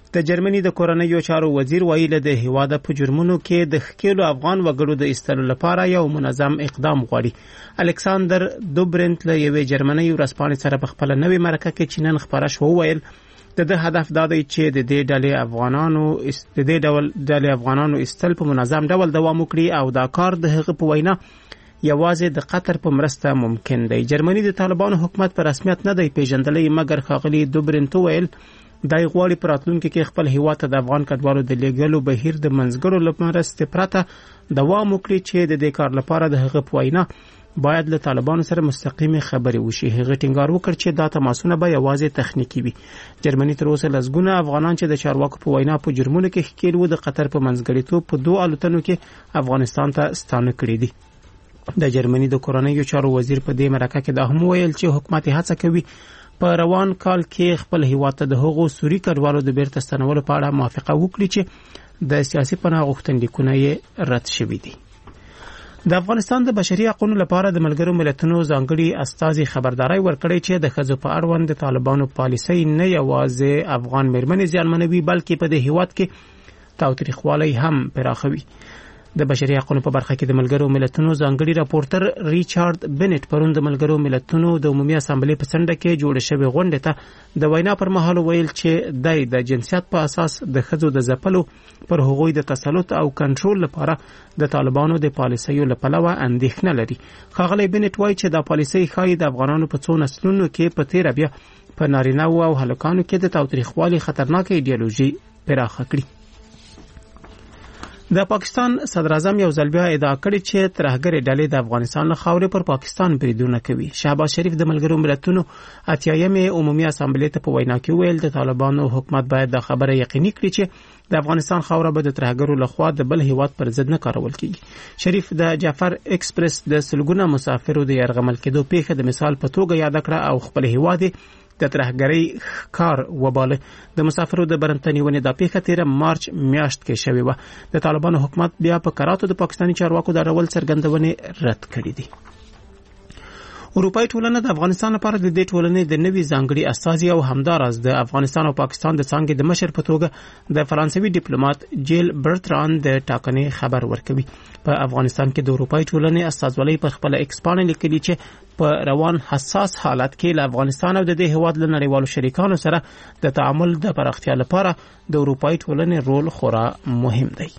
د جرمني د کورنیو چارو وزیر ویل د هیواد په جرمونو کې د ښکېلو افغان وګړو د ایستلو لپاره یو منظم اقدام غواړي. الکساندر دوبرنت له یوې جرمنۍ ورځپاڼې سره په خپله نوې مرکه کې چې نن خپاره شو وویل د ده هدف دا دی چې د دې ډلې افغانانو ایستل په منظم ډول دوام وکړي او دا کار د هغه په وینا یوازې د قطر په مرسته ممکن دی. جرمني د طالبانو حکومت په رسمیت نه دی پیژندلی، مګر ښاغلي دوبرنت وویل دای غواړي په راتلونکي کې خپل هیواد ته د افغان کډوالو د لیږلو بهیر د منځګړو له مرستې پرته دوام وکړي چې د دې کار لپاره د هغه په وینا باید له طالبانو سره مستقیمې خبرې وشي. هغه ټینګار وکړ چې دا تماسونه به یوازې تخنیکي وي. جرمني تر اوسه لسګونه افغانان چې د چارواکو په وینا په جرمونو کې ښکېل وو د قطر په منځګړیتوب په 2 الوتنو کې افغانستان ته ستانه کړي دي. د جرمني د کورنیو چارو وزیر په دې مرکه کې دا هم ویل چې حکومت هڅه کوي په روان کال کې خپل هیواد ته د هغو سوري کډوالو د بیرته ستنولو په اړه موافقه وکړي چې د سیاسي پناه غوښتنلیکونه یې رد شوي دي. د افغانستان د بشري حقوقو لپاره د ملګرو ملتونو ځانګړي استازي خبرداري ورکړې چې د ښځو په اړوند د طالبانو پالیسۍ نه یوازې افغان میرمنې زیانمنوي بلکې په دې هیواد کې تاوتریخوالی هم پراخوي. د بشري حقوقو په برخه کې د ملګرو ملتونو ځانګړي راپورټر ریچارډ بنټ پرون د ملګرو ملتونو د عمومي اسامبلې په څنډه کې جوړ شوې غونډې ته د وینا پر مهال ویل چې د جنسیت په اساس د ښځو د ځپلو پر هغوی د تسلط او کنټرول لپاره د طالبانو د پالیسیو له پلوه اندېښنه لري. ښاغلی بنټ وایي چې دا پالیسۍ ښایي د افغانانو په څو نسلونو کې په تیره بیا په نارینه‌وو او هلکانو کې د تاوتریخوالي خطرناکه ایډیالوژي پراخه کړي. د پاکستان صدر اعظم یو ځل بیا ادعا کړې چې ترهګرې ډلې د افغانستان له خاورې پر پاکستان بریدونه کوي. شهباز شریف د ملګرو ملتونو 80مې عمومي اسامبلې ته په وینا کې ویل د طالبانو حکومت باید دا خبره یقیني کړي چې د افغانستان خاوره به د ترهګرو لخوا د بل هیواد پر ضد نه کارول کیږي. شریف د جعفر ایکسپریس د سلګونه مسافرو د یرغمل کېدو پیښه د مثال په توګه یاد کړه او خپل هیواد د ترهګرۍ کار وباله. د مسافرو د برنتنیونې د پیښه 13 مارچ میاشت کې شوې و. د طالبانو حکومت بیا په کراتو د پاکستاني چارواکو د راول څرګندونې رد کړې دي. اروپای ټولنه د افغانستان لپاره د دې ټولنې د نوي ځانګړي استازي او همداراز د افغانستان او پاکستان د څنګه د مشر په توګه د فرانسوي ډیپلوماټ جیل برتران د ټاکنې خبر ورکوي. په افغانستان کې د اروپای ټولنې استازولۍ پر خپل ایکس باندې لیکلي چې په روان حساس حالت کې له افغانستان او د دې هیواد له نړیوالو شریکانو سره د تعامل د پراختیا لپاره د اروپای ټولنې رول خورا مهم دی.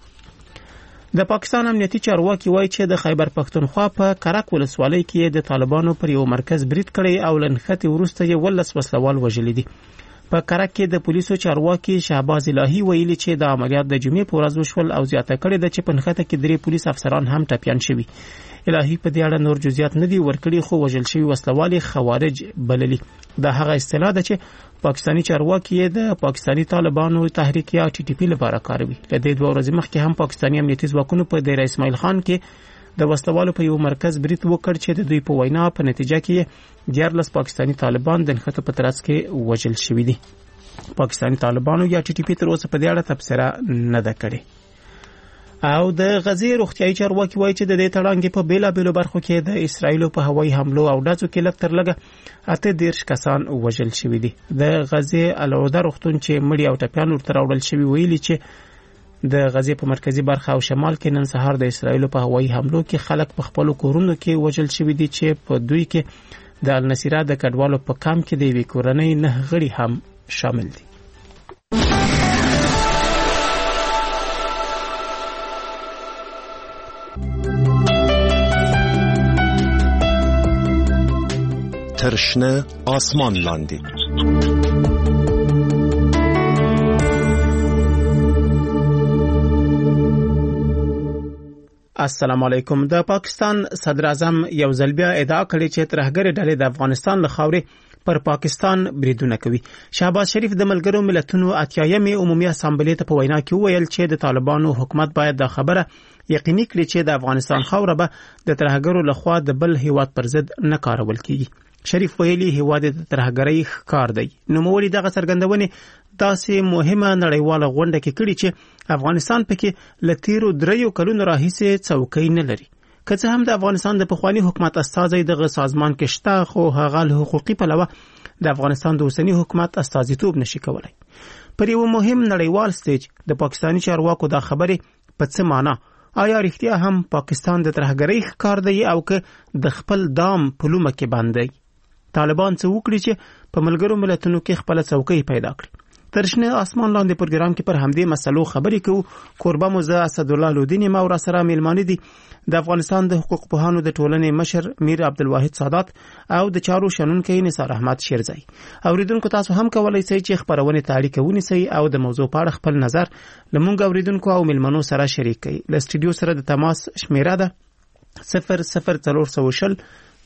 د پاکستان امنیتي چارواکي وایي چې د خیبر پښتونخوا په کرک ولسوالۍ کې د طالبانو پر یو مرکز برید کړی او لنښتې وروسته یې 12 وسلوال وژلي دي. په کرک کې د پولیسو چارواکي شهباز الهي ویلي چې د عملیات د جمعې په ورځ وشول او زیاته کړې ده چې په نښته کې 3 پولیس افسران هم ټپیان شوي. الهي په دې اړه نور جزئیات نه دي ورکړي خو وژل شوي وسلوال خوارج بللي. دا هغه اصطلاح ده چې پاکستاني چارواکي د پاکستاني طالبانو تحریک یا ټي ټي پی لپاره کاروي. له دې 2 ورځې مخکې هم پاکستاني امنیتي ځواکونو په دیر اسماعیل خان کې د وسلوالو په یو مرکز برید وکړ چې د دوی په وینا په نتیجه کې 14 پاکستاني طالبان د نښتو په ترڅ کې وژل شوي دي. پاکستاني طالبانو یا ټي ټي پی تر اوسه په دې اړه تبصره نه ده کړې. او د غزې روغتیايي چارواکي وایي چې د دې تړانګې په بیلابیلو برخو کې د اسرایلو په هوایي حملو او ډزو کې لږ تر لږه 18 کسان وژل شوي دي. د غزې العوده روغتون چې مړي او ټپیان ورته راوړل شوي ویلي چې د غزې په مرکزی برخه او شمال کې نن سهار د اسرایلو په هوایي حملو کې خلک په خپل کورونو کې وژل شوي دي چې په دوی کې د النصيره د کډوالو په کام کې د یوې کورنۍ 9 غړي هم شامل دي. ترشنه آسمان لاندې. السلام علیکم. د پاکستان صدر اعظم یو ځل بیا ادعا کړې چې ترهګرې ډلې د افغانستان له خاورې پر پاکستان بریدونه کوي. شهباز شریف د ملګرو ملتونو 80مې عمومي اسامبلې ته په وینا کې ویل چې د طالبانو حکومت باید دا خبره یقیني کړي چې د افغانستان خاوره به د ترهګرو لخوا د بل هیواد پر ضد نه کارول کیږي. شریف ویلي هیواد د ترهګرۍ ښکار دی. نوموړي دغه څرګندونې داسې مهمه نړیواله غونډه کې کړي چې افغانستان پکې له تیرو 3 کلونو راهیسې څوکۍ نه لري. که څه هم د افغانستان د پخوانی حکومت استازی دغه سازمان کې شته خو هغه له حقوقي پلوه د افغانستان د اوسنی حکومت استازیتوب نشي کولای. پر یو مهم نړیوال سټیج د پاکستاني چارواکو دا خبره په څه معنی؟ آیا رښتیا هم پاکستان د ترهګرۍ ښکار دی او که د خپل دام په لومه کې باندې طالبان څه وکړي چې په ملګرو ملتونو کې خپل څوکۍ پیدا کړي؟ ترشنه آسمان لاندې پروګرام کې پر همدې مسلو خبرې کوو. کوربه مو زه اسدالله لودینی ما ور سره میلمانه دي د افغانستان د حقوق پوهانو د ټولنې مشر میر عبدالواحد سادات او د چارو شنونکي نثار احمد شیرزای. اوریدونکو تاسو هم کولای شئ چې خبرونه تعلیق ونیسئ او د موضوع په اړه خپل نظر لمونږ اوریدونکو او میلمنو سره شریک کړئ. له سټډیو سره د تماس شمیره ده 00420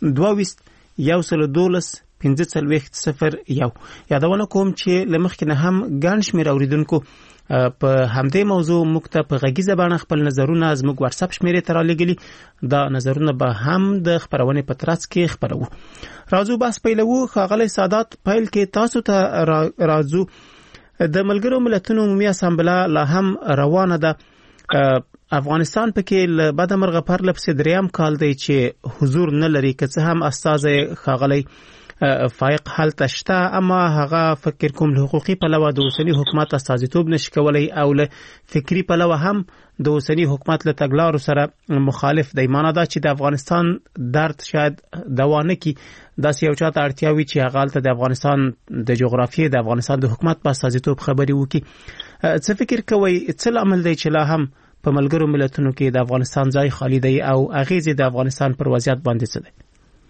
22 1540 یادونه کوم چې لمخکې نه هم ګڼ شمېر اوریدونکو په همدې موضوع موږ ته په غږیزه بڼه خپل نظرونه زموږ واتساپ شمیرې ته رالیږلي. دا نظرونه به هم د خبرونې په ترڅ کې خپروو. راځو بحث پیلوو. ښاغلی سادات، پیل کې تاسو ته راځو. د ملګرو ملتونو عمومي اسامبله لا هم روانه ده. افغانستان پکې له بده مرغه پرله پسې دریم کال دی چې حضور نه لري، که څه هم استازی ښاغلی فائق هلته شته، اما هغه فکر کوم له حقوقي پلوه د اوسني حکومت استازیتوب نشي کولی او له فکری پلوه هم د اوسني حکومت له تګلارو سره مخالف دی. معنا دا چې د افغانستان درد شاید دوا نه کی. داسې یو چاته اړتیا وي چې هغه هلته د افغانستان د جغرافیې د افغانستان د حکومت په استازیتوب خبرې وکړي. څه فکر کوئ څه لامل دی چې لا هم په ملګرو ملتونو کې د افغانستان ځای خالی دی او اغیزې د افغانستان پر وضعیت باندې څه دی؟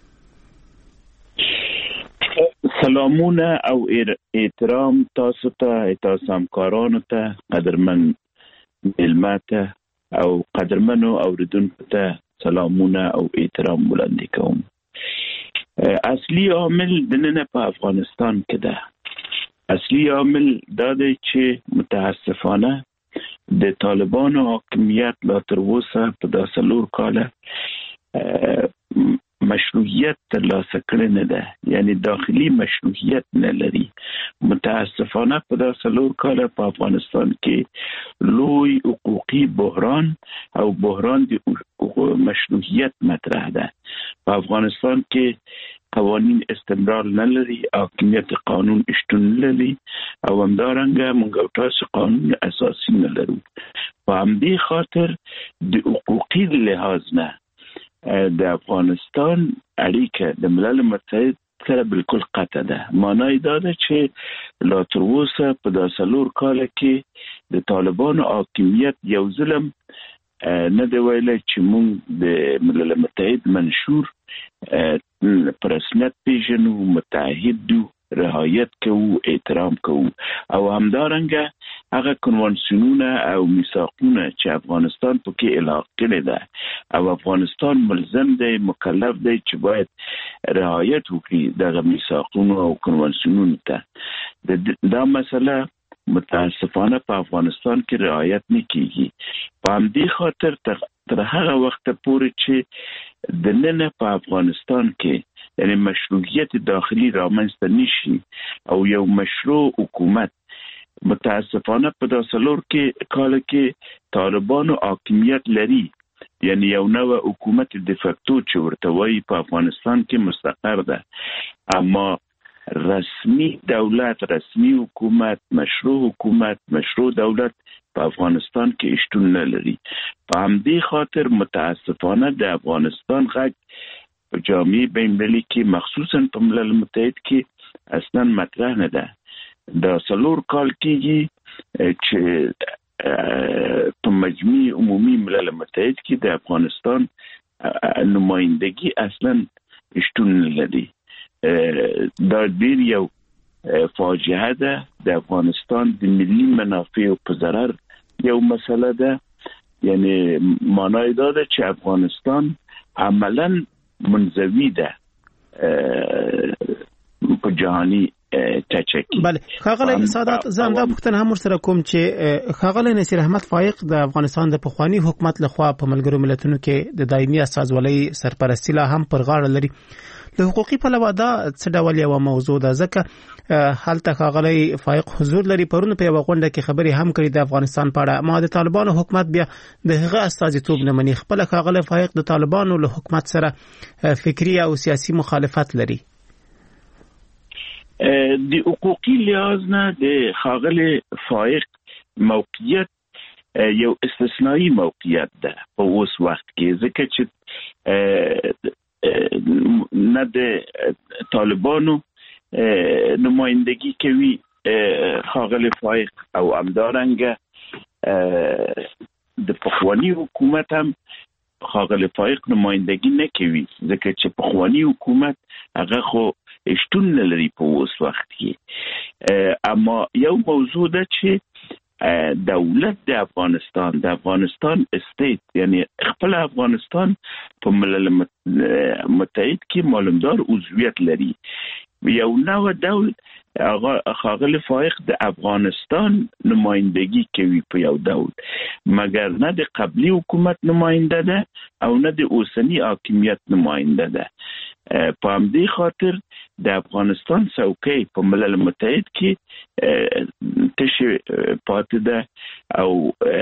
سلامونه او احترام تاسو ته، تاسو همکارانو ته، قدرمن ملمه ته او قدرمنو اوریدونکو ته سلامونه او احترام وړاندې کوم. اصلي عامل د نن په افغانستان کې ده. اصلي عامل دا دی چې متاسفانه د طالبانو حاکمیت لا تر اوسه په داسې لور کاله مشروعیت ترلاسه کړی نه ده، یعنی داخلي مشروعیت نه لري. متاسفانه په داسې لور کاله په افغانستان کې لوی حقوقي بحران او بحران د مشروعیت مطرح ده. په افغانستان کې قوانین استمرار نه لري، حاکمیت قانون شتون نه لري او همدارنګه موږ تاسو قانون اساسي نه لرو. په همدې خاطر د حقوقي لحاظ نه د افغانستان اړیکه د ملل متحد سره بالکل قطع ده. معنی دا ده چې لا تر اوسه په داسې لور کاله کې د طالبانو حاکمیت یو ظلم نه دی ویلی چې موږ د ملل متحد منشور په رسمیت پیژنو، متعهد یو، رعایت کوو، احترام کوو او همدارنګه هغه کنوانسیونونه او میثاقونه چې افغانستان پکې الحاق کړی ده او افغانستان ملزم دی، مکلف دی چې باید رعایت وکړي دغه میثاقونو او کنوانسیونونو ته. دا مسله متاسفانه په افغانستان کې رعایت نه کیږي. په همدې خاطر تر هغه وخت پورې چې د نن په افغانستان کې یعنی مشروعیت داخلي رامنځته نشي او یو مشروع حکومت متاسفانه په داسې لور کې کال کې طالبانو حاکمیت لري، یعنی یو نوع حکومت د فاکتو چې ورته وایي په افغانستان کې مستقر ده، اما رسمي دولت، رسمي حکومت، مشروع حکومت، مشروع دولت په افغانستان کې شتون نه لري. په همدې خاطر متاسفانه د افغانستان غږ په جامعه بین‌المللي کې مخصوصا په ملل متحد کې اصلا مطرح نه ده. دا څلور کال کېږي چې په مجمع عمومي ملل متحد کې د افغانستان نمایندګي اصلا شتون نه لري. دا ډیر یو فاجعه ده. د افغانستان د ملي منافعو په ضرر یو مسله ده. یعنی معنی دا ده چې افغانستان عملا منزوی ده په جهانی تچکی. بله ښاغلی سادات، زه همدا پوښتنه هم ورسره کوم چې ښاغلی نصیر احمد فائق د افغانستان د پخواني حکومت لخوا په ملګرو ملتونو کې د دایمي استازولۍ سرپرستي لا هم پر غاړه لري. له حقوقي پلوه دا څه ډول یو موضوع ده؟ ځکه هلته ښاغلی فائق حضور لري. پرون په یوه غونډه کې خبرې هم کړي د افغانستان په اړه، اما د طالبانو حکومت بیا د هغه استازیتوب نه مني. خپله ښاغلی فائق د طالبانو له حکومت سره فکري او سیاسي مخالفت لري. د حقوقي لحاظ نه د ښاغلي فائق موقعیت یو استثنایی موقعیت ده په اوس وخت کې، ځکه چې نه د طالبانو نمایندگی کوي ښاغلي فائق او همدارنګه د پخوانی حکومت هم ښاغلي فائق نمایندگی نه کوي، ځکه چې پخوانی حکومت هغه خو شتون نه لري په اوس وخت کې. اما یو موضوع ده چې دولت د افغانستان استیت، یعنی خپل افغانستان په ملل متحد کې معلومدار عضویت لري. یو نوع ډول ښاغلي فائق د افغانستان نمایندگی کوي په یو ډول، مګر نه د قبلی حکومت نماینده ده او نه د اوسنی حاکمیت نماینده ده. په همدې خاطر د افغانستان څوکۍ په ملل متحد کې تشه پاتې ده او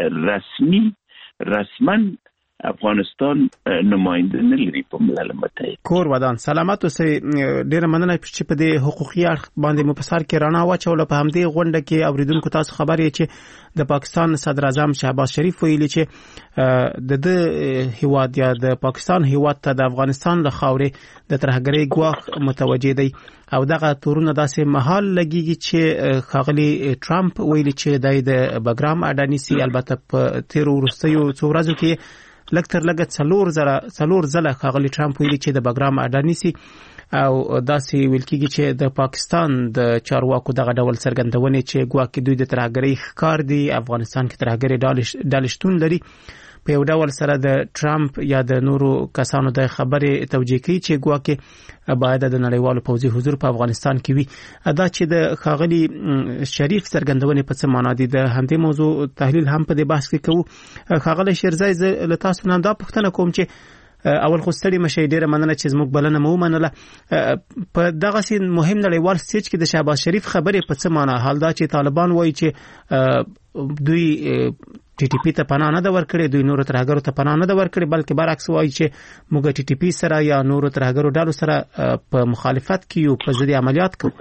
رسما افغانستان نماینده نه لري په ملل متحد. کور ودان سلامت اوسئ. ډیره مننه چې په دې حقوقي اړخ باندې مو په سر کې رڼا واچوله. په همدې غونډه کې اوریدونکو تاسو خبر یې چې د پاکستان صدر اعظم شهباز شریف ویلي چې د هیواد یا د پاکستان هیواد ته د افغانستان له خاورې د ترهګرۍ ګواښ متوجه دی او دغه تورونه داسې مهال لګیږي چې ښاغلي ټرمپ ویلي چې د بګرام اډه نیسي. البته په تیرو وروستیو څو ورځو کې لږ تر لږه څلور ځله ښاغلي ټرمپ ویلي چې د بګرام اډه نیسي او داسې ویل کېږي چې د پاکستان د چارواکو دغه ډول څرګندونې چې ګواکې دوی د ترهګرۍ ښکار دي، افغانستان کې ترهګرۍ ډلې شتون لري، په یو ډول سره د ټرمپ یا د نورو کسانو د خبرې توجیه کوي چې ګواکې باید د نړیوالو پوځي حضور په افغانستان کې وي. دا چې د ښاغلي شریف څرګندونې په څه معنا دي، د همدې موضوع تحلیل هم په دې بحث کې کوو. ښاغلی شیرزی، زه له تاسو نه دا پوښتنه کوم چې اول خو ستړي مشئ، ډیره مننه چې زموږ بلنه مو ومنله. په دغسې مهم نړیوال سټیج کې د شهباز شریف خبرې په څه معنا؟ حال دا چې طالبان وایي چې دوی ټي ټي پی ته پناه نه ده ورکړې، دوی نورو ترهګرو ته پناه نه ده ورکړې، بلکې برعکس وایي چې موږ ټي ټي پی سره یا نورو ترهګرو ډلو سره په مخالفت کې یو، په ضد عملیات کوو.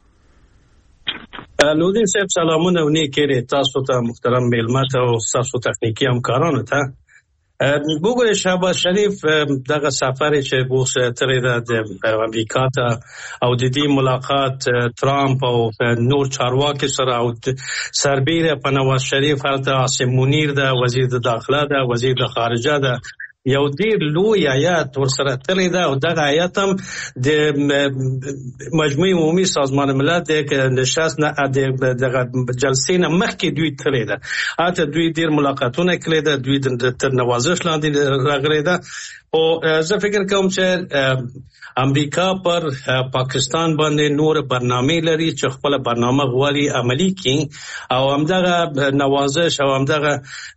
نورالدین صاحب سلامونه او نیک لري تاسو ته، محترم میلمه ته او تاسو تخنیکی همکارانو ته. بګوره شهباز شریف دغه سفر چې اوس ترې د امریکا ته او د دې ملاقات ترامپ او نور چارواکي سره او سربیره په نواز شریف هلته عاصم منیر ده، وزیر د داخله ده، وزیر د خارجه ده، یو ډیر لوی آیات ورسره تللی ده او دغه آیات هم د مجموعي عمومي سازمان ملل د نشست نه دغه جلسې نه مخکې دوی تللی ده. حتی دوی ډیر ملاقاتونه کړي ده، دوی تر نوازش لاندې راغلي ده. او زه فکر کوم چې امریکا پر پاکستان باندې نور برنامه لري چې خپل برنامه غواړي عملی کړي او همدغه نوازش او همدغه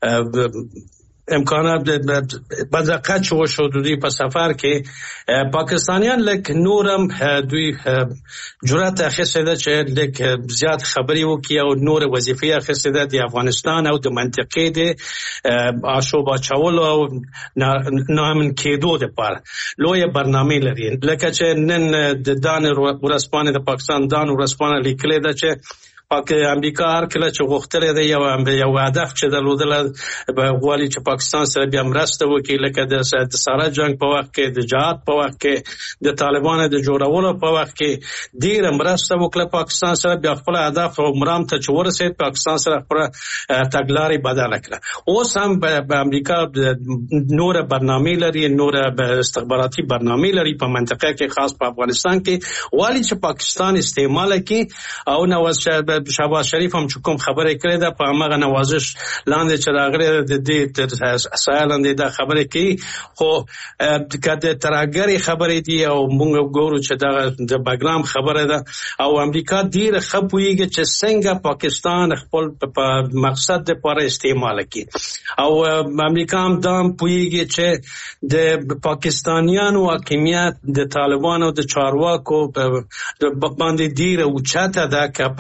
امکانات بځقت شو دوی په سفر کې پاکستانیان لکه نورم دوی جرأت اخیسته ده چې لکه زیات خبري وکړي او نور وظیفې اخیسته ده د افغانستان او د منطقې د آشوب اچولو او نامن کېدو لپاره لوی برنامه لري. لکه چې نن د دان ورسپانې د پاکستان دان ورسپانې لیکلې ده چې امریکا هر کله چې غوښتل دی یو هدف چې درلودل غواړي چې پاکستان سره بیا مرسته وکړي، لکه د سره جنگ په وخت کې، د جهاد په وخت کې، د طالبانو د جوړولو په وخت کې ډیر مرسته وکړه پاکستان سره، بیا خپل هدف او مرام ته چې ورسېد پاکستان سره خپل تګلارې بدل کړه. اوس هم امریکا نور برنامه لري، نور استخباراتي برنامه لري په منطقه کې، خاص په افغانستان کې غواړي چې پاکستان استعمال کړي او نواز شهباز شریف هم چې کوم خبره کړې ده په هغه نوازش لاندې چې راغلي د دې تر سایلاندې دا خبره کوي. خو کله ترهګری خبره دي او موږ ګورو چې دا د بګرام خبره ده او امریکا ډیر خپويږي چې څنګه پاکستان خپل په مقصد لپاره استعمال کړي او امریکا هم دا پويږي چې د پاکستانیانو حاکمیت د طالبانو د چارواکو باندې ډیر اوچته ده که پاکستان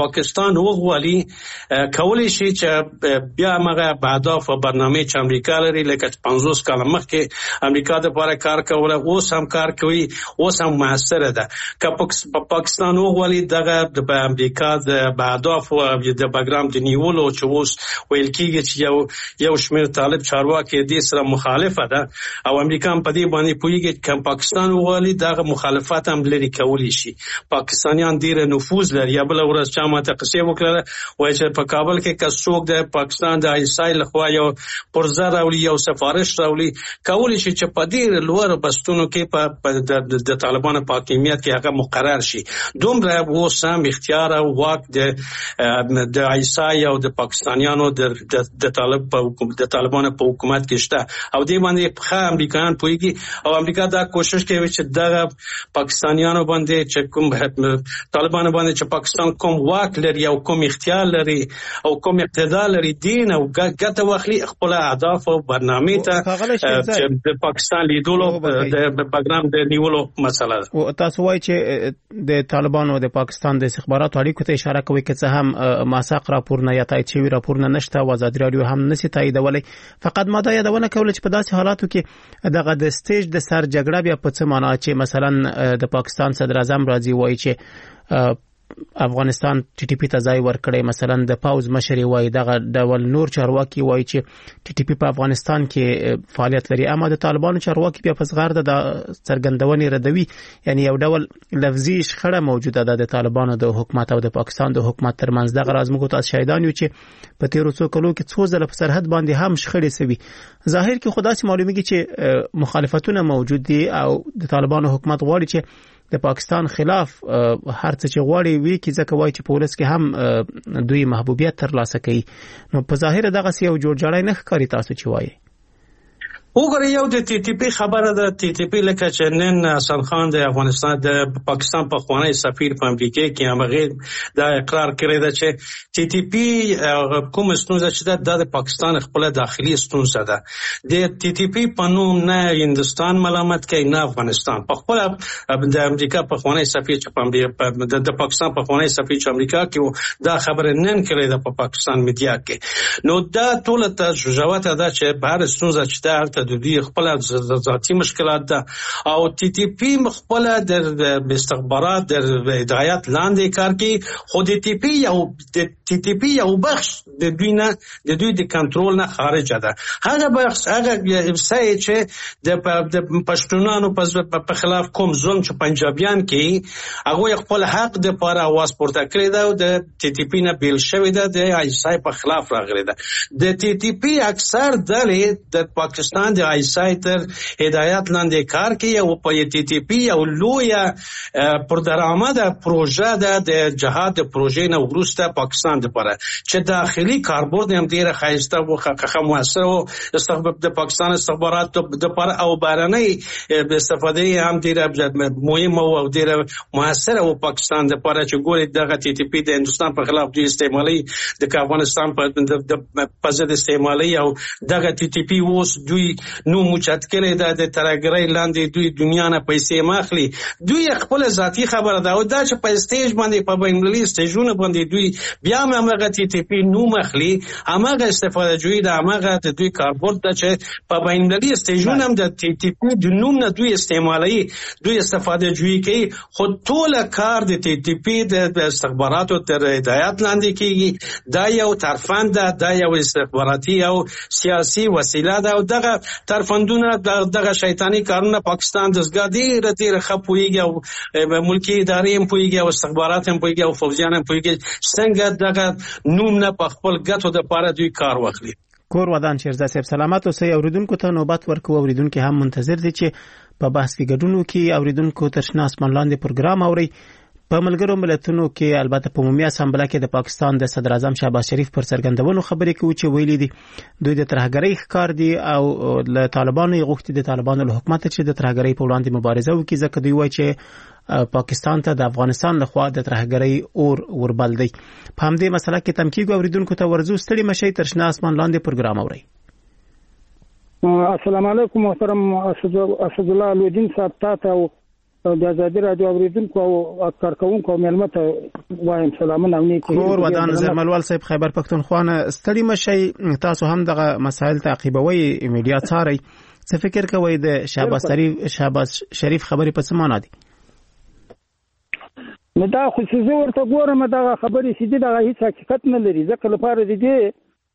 پاکستان وغواړي کولی شي چې بیا هغه اهداف او برنامه چې امریکا لري لکه 50 کال مخکې امریکا د لپاره کار کوله اوس هم کار کوي اوس هم موثره ده که پاکستان وغواړي دغه د امریکا د اهداف او د پروګرام د نیولو چې اوس ویل کېږي چې یو شمېر طالب چارواکي دې سره مخالفه ده او امریکا هم په دې باندې پوهیږي چې پاکستان وغواړي دغه مخالفت هم لري کولی شي. پاکستانیان ډیر نفوذ لري. یا بل ورځ چې ماته قصې وکړه وایي چې په کابل کې کڅوک د پاکستان د آیسای لخوا یو پرزه راوړي یو سفارش راوړي کولی شي چې په دې لوړ بستونو کې په د طالبانو په حاکمیت کې هغه مقرر شي. دومره اوس هم اختیار او واک د آیسای او د پاکستانیانو د طالبانو په حکومت کې شته او دې باندې په امریکایان پوهیږي او امریکا دا کوشش کوي چې دغه پاکستانیانو باندې چې کوم طالبانو باندې چې پاکستان کوم واک لري او کوم اختیار لري او کوم اقتدار لري دین او ګټه واخلي خپل اهداف او برنامه ته چې د پاکستان لیدلو د پروګرام د نیولو مسله ده. او تاسو وایي چې د طالبانو د پاکستان د استخباراتو اړیکو ته اشاره کوي چې هم ماساق راپور نه یا تایید شوی راپور نه نشته او ازادي رادیو هم نشي تاییدولای. فقط ما دا یادونه کوله چې په داسې حالاتو کې دغه د سټیج د سر جګړه بیا په څه معنا چې مثلا د پاکستان صدر اعظم راځي وایي چې افغانستان ټي ټي پی ته ځای ورکړي مثلا د پاوز مشر وایي دغه ډول نور چارواکي وایي چې ټي ټي پی په افغانستان کې فعالیت لري اما د طالبانو چارواکي بیا په صغار د څرګندونې ردوي یعنی یو ډول لفظي شخړه موجوده ده د طالبانو د حکومت او د پاکستان د حکومت ترمنځ. دغه راز موږ تاسو شاهدان یو چې په تیرو څو کلو کې څو ځله په سرحد باندې هم شخړې سوي. ظاهر کې خداسي معلومیږي چې مخالفتونه موجود دي او د طالبانو حکومت غواړي چې د پاکستان خلاف هر څه چې غواړي وی کی ځکه وایي چې پولیس کې هم دوی محبوبیت ترلاسه کوي. نو په ظاهر دغه یو جوړجاړی نه ښکاري تاسو چې وایي. وګوره یو د ټي ټي پی خبره ده. ټي ټي پی لکه چې نن حسن خان د افغانستان د پاکستان په خوانی سفیر په امریکا کې هغه دا اقرار کړی دی چې ټي ټي پی کوم ستونزه چې د پاکستان خپل داخلي ستونزه ده. د ټي ټي پی په نوم نه هندستان ملامت کوي نه افغانستان. په خپل د امریکا په خوانی سفیر چې د پاکستان په خوانی سفیر چې امریکا کې دا خبره نن کړی ده په پاکستان میډیا کې. نو دا ټول ته جوړه ده چې بهر ستونزه چې د دوی خپل ذاتي مشکلات ده او ټي ټي پی خپل د استخبارات د هدایت لاندې کار کوي. خو د ټي ټي پی یو بخش د دوی نه د دوی د کنټرول نه خارج ده. هغه بخش هغه څه چې د پښتونانو په خلاف کوم ظلم چې پنجابیان کوي هغه خپل حق د لپاره आवाज پورته کړی ده او د ټي ټي پی نه بیل شوی ده د آیسای په خلاف راغلی ده. د ټي ټي پی اکثر ډلې د پاکستان د آیسای تر هدایت لاندې کار کوي او په ټي ټي پی یو لویه پردرآمده پروژه ده د جهاد پروژې نه وروسته پاکستان لپاره چې داخلي کاربرد هم ډیره ښایسته او ښه موثر او د پاکستان استخبارات لپاره او بهرنۍ استفاده هم ډیره مهمه او ډیره موثر او پاکستان لپاره چې ګوري دغه ټي ټي پی د هندستان په خلاف دوی استعمالي د افغانستان په ضد استعمالي او دغه ټي ټي پی اوس دوی نو موچت کړي د ترګرۍ لاندې دوی دنیا نه پیسې ماخلي. دوی خپل ذاتی خبره ده او دا چې په سټیج باندې په بین المللي سټیجونو باندې دوی بیا هغه ټي ټي پی نو مخلي هغه استفاده جوړي ده هغه د دوی کاربرد ده چې په بین المللي سټیجونو هم د ټي ټي پی د نوم نه دوی استعمالي دوی استفاده جوړي کوي. خو ټول کار د ټي ټي پی د استخباراتو تر هدایت لاندې کیږي. دا یو طرفند ده دا یو استخباراتي او سیاسي وسیله ده او دغه ترفندونه دغه شیطانی کارونه پاکستان دزګا ډیره خپويږي او ملکی ادارې هم پويږي او استخبارات هم پويږي او فوجیان هم پويږي څنګه دغه نوم نه په خپل ګټو د لپاره دوی کار واخلي. کور ودان شیرزاد صاحب سلامات اوسئ. اوریدونکو ته نوبت ورکو. اوریدونکو هم منتظر دي چې په بحث کې ګډون وکړي. اوریدونکو ترشنا اسمان لاندې پروګرام اوري. په ملګرو ملتونو کې البته په عمومي اسامبله کې د پاکستان د صدر اعظم شهباز شریف پر څرګندونو خبرې کوي چې ویلي دي دوی د ترهګرۍ ښکار دي او له طالبانو غوښتي د طالبانو له حکومت چې د ترهګرۍ په وړاندې مبارزه وکړي ځکه دوی وایي چې پاکستان ته د افغانستان لخوا د ترهګرۍ اور وربل دی. په همدې مسله کې تمکیګ اوریدونکو ته ورزو ستړي مشي ترشنا اسمان لاندې پروګرام اوري. السلام علیکم محترم اسد الله الدین صاحب تاسو د ازادي رادیو اوریدونکو او کارکونکو ملمه ته وایم سلامونه او نیکی. کور ودان زرملوال صاحب خیبر پختونخوا ستړي مشي، تاسو هم دغه مسائل تعقیبوي، میډیا څاري، څه فکر کوئ د شهباز شریف خبرې په څه معنا دي؟ نو دا خو څه ورته ګورم، دا خبرې چې دغه هیڅ حقیقت نه لري، ځکه لپاره د دې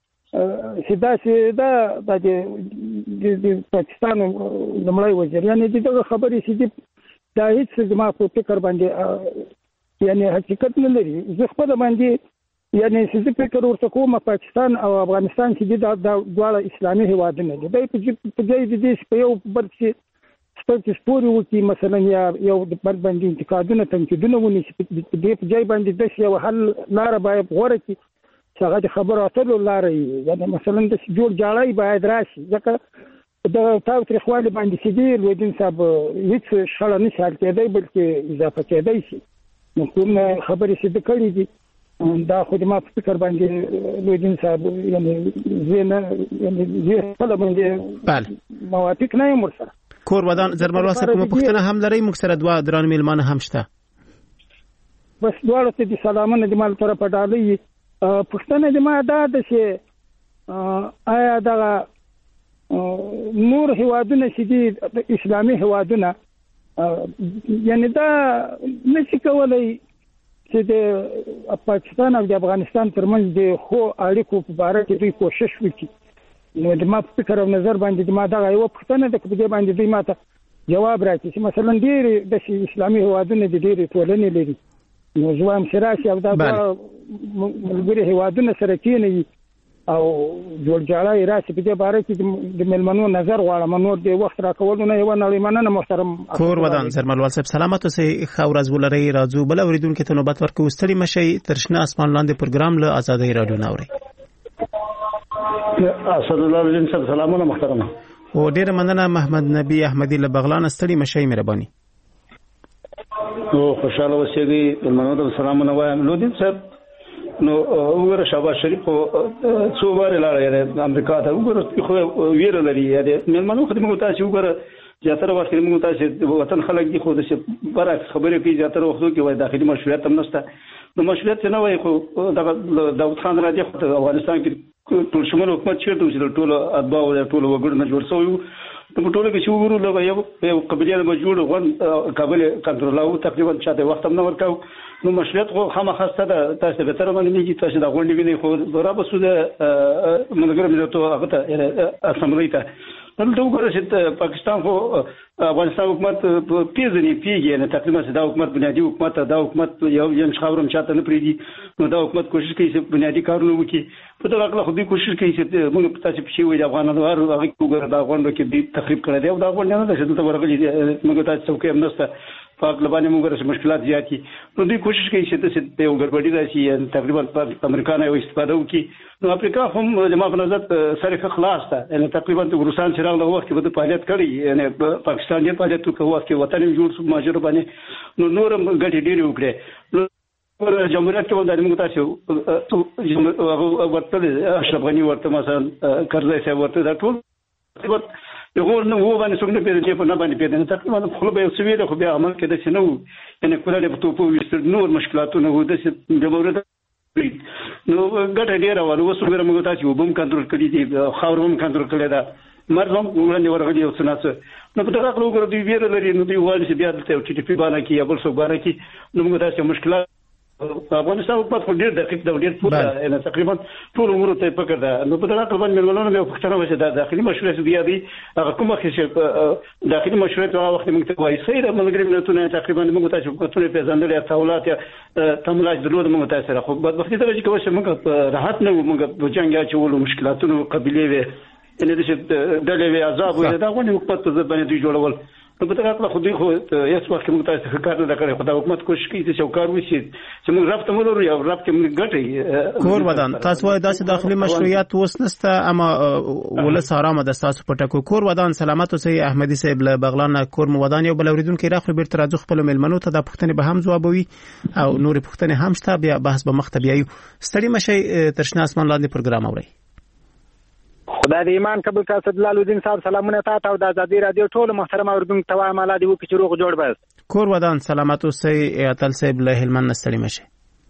دا د پاکستان لمړی وزیر یعنی دغه خبرې چې دا هیڅ زما په فکر باندې یعنی حقیقت نه لري. زه خپل باندې یعنی چې فکر ورته کوم پاکستان او افغانستان چې د دواړه اسلامي هیوادونه دي، دوی په ځای د دې په یو بل کې ستاسو سپوري وکي، مثلا یو د بل باندې انتقادونه تنقیدونه ونی چې دې په ځای باندې د یو حل لار باید غوړه کی چې هغه د خبرو اترو لار یعنی مثلا د جوړ جاړای باید راشي، ځکه د تاوتریخوالي باندې چې دی لویدین صاحب هیڅ شړه نه شال کېدای بلکې اضافه کېدای شي. نو کوم خبرې چې د کړې دي دا خو د ما په فکر باندې لویدین صاحب یعنی زه خپل باندې موافق نه یم ورسره. کور ودان زرملوال صاحب کومه پوښتنه هم لري؟ موږ سره دوه دران میلمانه هم شته. بس دواړو ته د سلامونه د مال طرفه ډالۍ. پوښتنه د ما دا ده چې آیا دغه نور هیوادونه چې دي اسلامي هیوادونه یعنی دا نشي کولای چې د پاکستان او د افغانستان ترمنځ د خو اړیکو په اړه کې دوی کوشش وکړي؟ نو د ما په فکر او نظر باندې ما دا یو پوښتنه ده چې باندې دوی ماته جواب راکړي چې مثلا ډېر د اسلامي هیوادونه د ډېر ټولنې لري، نو زوام شراشي او دا ملګری هیوادونه سره کېنوي او جوړ جاړای راشي په دې باره کې د ملمنو نظر غواړم. نور د وخت راکولو نه یو نړۍ مننه محترم کور ودان زرملوال صاحب سلامت اوسئ. خورز ولري راځو بل اوریدونکو ته نوبت ورکو. ستړي مشي تر شنه اسمان لاندې پروګرام له آزادۍ رادیو ناوړي. اسد الله بن صاحب سلامونه محترم او ډیر مننه محمد نبی احمدی له بغلان. ستړي مشي مهرباني. نو خوشاله اوسئ. مننه سلامونه وایم لودین صاحب. نو وګوره شهباز شریف څو بار لاړ امریکا ته، وګوره خو ویره لري یعنی مېلمنو خدمت تاسو وګوره زیاتره وخت موږ تاسو وطن خلک دي خو د برعکس خبرې کوي، زیاتره وختو کې وایي داخلي مشروعیت هم نشته. نو مشروعیت نه وایي خو داود خان راځي خو افغانستان کې ټول شمول حکومت چیرته چې ټول اتباع او ټول وګړي نه جوړ شوی په ټولو کې چې وګورو لږ یو قبیله موجود غون کابل کنټرول تقریبا چاته وخت هم نه ورکاو. نو مشروعیت خو خامخاسته ده، تاسو به تر باندې نه تاسو دا غونډې وینئ خو را به سوده منګر مې ته هغه ته اسمبلی ته نن ته وګورئ چې پاکستان خو افغانستان حکومت پیږي نه تقریبا دا حکومت بنیادی حکومت دا حکومت یو خبرم چاته نه پریدي. نو دا حکومت کوشش کوي چې بنیادی کارونه وکړي. په دغه اړه خو دوی کوشش کوي چې موږ تاسو په شی وي د افغانانو هغه وګوره دا غونډه کې دوی تخریب کړی دی او دا غونډه نه ده چې دلته ورغلي موږ تاسو څوک هم نشته پاک لبانه موږ مشکلات زیاتی. نو دوی کوشش کوي چې یو ګډوډي راشي تقریبا په امریکا نه یو استفاده وکړي. نو افریقا هم زما په نظر سره خلاص ده، یعنی تقریبا د روسان سره له وخت کې د فعالیت کړي، یعنی پاکستان یې فعالیت کوي چې وطن جوړ شو ماجر باندې. نو نورم ګټې ډېرې وکړي. نو جمهوریت کې ولادت موږ تاسو ورته اشرف غنی ورته مثلا کرزی صاحب ورته دا ټول یو نو باندې څنګه پیدا په نه باندې پیدا تقریبا خو به سویل خو به عمل کې د شنو یعنی کله په توپو وست نور مشکلاتونه وو د جمهوریت نو ګټه ډیره ورو وسوګره موږ تاسو وبم کنټرول کړی دي، خاورم کنټرول کړی دا مرزم وړاندې ورغلی او څنګه نو په دغه وګړو دی ویره لري. نو دی وایي چې بیا د ټي ټي پی باندې کې یا بل څه باندې کې نو موږ تاسو مشکلات افغانستان په خپل ډیر دقیق دا ډیر پوره ان تقریبا ټول امور ته پکړه ده. نو په دغه قربان ملګرو نه پښتنه وشه د داخلي مشروعیت بیا دی هغه کومه چې داخلي مشروعیت هغه وخت موږ ته وایي سید ملګری ملتونه تقریبا موږ تاسو په ټول پیژندل یا تولات یا تملاج درود موږ تاسو سره خو په وخت درجه کې وشه موږ راحت نه موږ په جنگ یا چولو مشکلاتونو قبيله وي ان دې چې دلې عذاب وي دا غوښنه حکومت په ځبانه دی جوړول. نو په دغه خو دوی خو یو وخت موږ تاسو کار نه کړی، خو دا حکومت کوشش کوي چې کار وشي چې موږ رابطه مولو یا رابطه موږ ګټي. کور ودان تاسو وایي داسې داخلي مشروعیت اوس نشته اما ولس آرام ده تاسو پټکو. کور ودان سلامت اوسئ. احمدي صاحب له بغلان کور مو ودان یو بل اوریدونکو راخلو بیرته راځو خپل ملمنو ته د پښتنې به هم جوابوي او نور پښتنې هم شته بیا بحث به مخ ته بیایو. ستړي مشي تر شنه اسمان لاندې پروګرام اوري. خدای دې ایمان قبول کړه. اسدالله الدین صاحب سلامونه تاسو او د ازادي رادیو ټول محترم اوریدونکو ته وایم الله دې وکړي چې روغ جوړ بس. کور ودان سلامت اوسئ. اتل صاحب له هلمند نه ستړي مشه.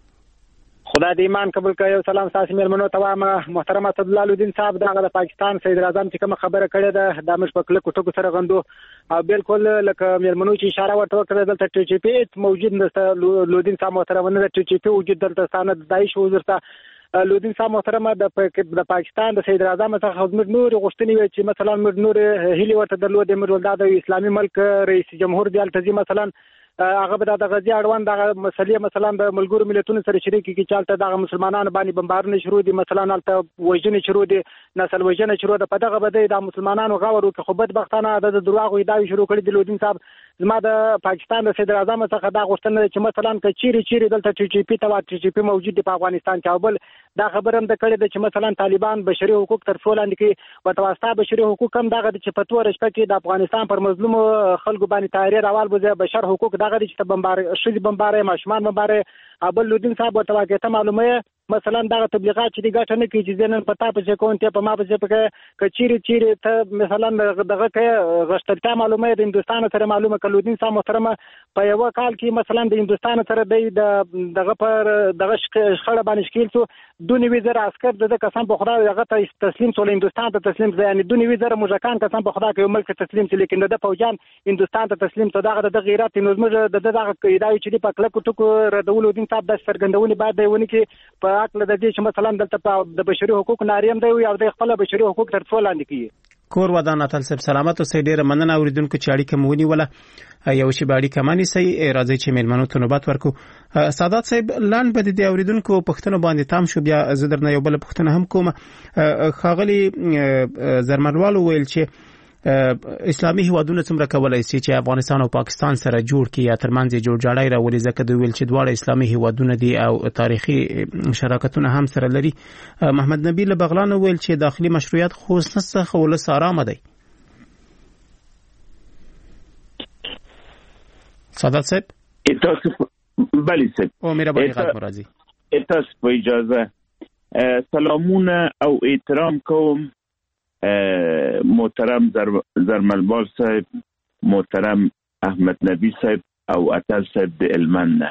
خدای دې ایمان قبول کړه. یو سلام تاسو مېلمنو ته وایم محترم اسدالله الدین صاحب د پاکستان صدر اعظم چې کوم خبره کړې ده د مش په کلکو ټکو سره غندو او بالکل لکه مېلمنو چې اشاره ورته وکړه دلته ټي جي پی موجود نشته. لودین صاحب محترم نه ټي جي پی وجود دلته ستانه دایښ وزرته لودین صاحب محترم د پاکستان د صدر اعظم څخه خدمت نور غوښتنې وي چې مثلا نور هلي ورته درلود د اسلامي ملک رئیس جمهور دی التزام مثلا هغه به د غزي اړوند د مسلې مثلا د ملګرو ملتونو سره شریک کی چالت د مسلمانانو باندې بمبارونه شروع دي مثلا الته وژنې شروع دي نسل وژنې شروع ده په دغه بده د مسلمانانو غوړو کې خو بدبختانه د دروغ ادعای شروع کړي د لودین صاحب زما د پاکستان د صدر اعظم څخه دا غوښتنه چې مثلا کچيري دلته ټي جي پی ته ټي جي پی موجود دی په افغانستان کې او بل دا خبره هم د کړي د چې مثلا طالبان بشري حقوق تر څو لاندې کې وتواسطه بشري حقوق هم دغه چې په تور شپه کې د افغانستان پر مظلوم خلکو باندې تحریر اول بوزه بشر حقوق دغه چې بمبار شې بمبارې ماشمان بمبارې ابل لودین صاحب ورته ته معلومه مثلا دغه تبلیغات چې د ګټنه کې چې زنن پتا په کوم ته په ما په چې کچيري ته مثلا دغه کې غشتلته معلومه د هندستان سره معلومه ک لودین صاحب محترمه په یو کال کې مثلا د هندستان سره دغه پر دغه شخړه باندې شکیل شو 2000 عسكر د قسم په خدای هغه ته تسلیم شول هندستان ته تسلیم ځای یعنی 2000 موجکان قسم په خدای کې ملک تسلیم شي لیکن د فوجان هندستان ته تسلیم ته دغه د غیرت نظم د دغه ادعای چې په کلکو ټکو ردول دین صاحب د سرګندونې بعد دیونه کې په عقل د دې چې مثلا دلته د بشري حقوق ناریم دی او د خپل بشري حقوق تر څو لاندې کیږي. کور ودان اتل صاحب سلامت اوسئ. ډیره مننه اوریدونکو چې اړیکه مو ونیوله یو شی باندې کمانی سي راځي چې مېلمنو ته نوبت ورکو. سادات صاحب لاند بده دی اوریدونکو پښتنو باندې تام شو بیا زه درنه یو بل پښتنه هم کوم خاغلی زرمروالو ویل چې اسلامي هیوادونه څومره کولای شي چې افغانستان او پاکستان سره جوړ کړي یا ترمنځ جوړ جاړی راولي ځکه دوی ویل چې دواړه اسلامي هیوادونه دي او تاریخي شراکتونه هم سره لري. محمد نبی له بغلان ویل چې داخلي مشروعیت خو څه ولس آرام دی. سادات صاحب تاسو بلی صاحب او میرا باندې غږ مرضی تاسو په اجازه سلامونه او احترام کوم محترم زرملبال صاحب محترم احمد نبی صاحب او اتل صاحب د هلمند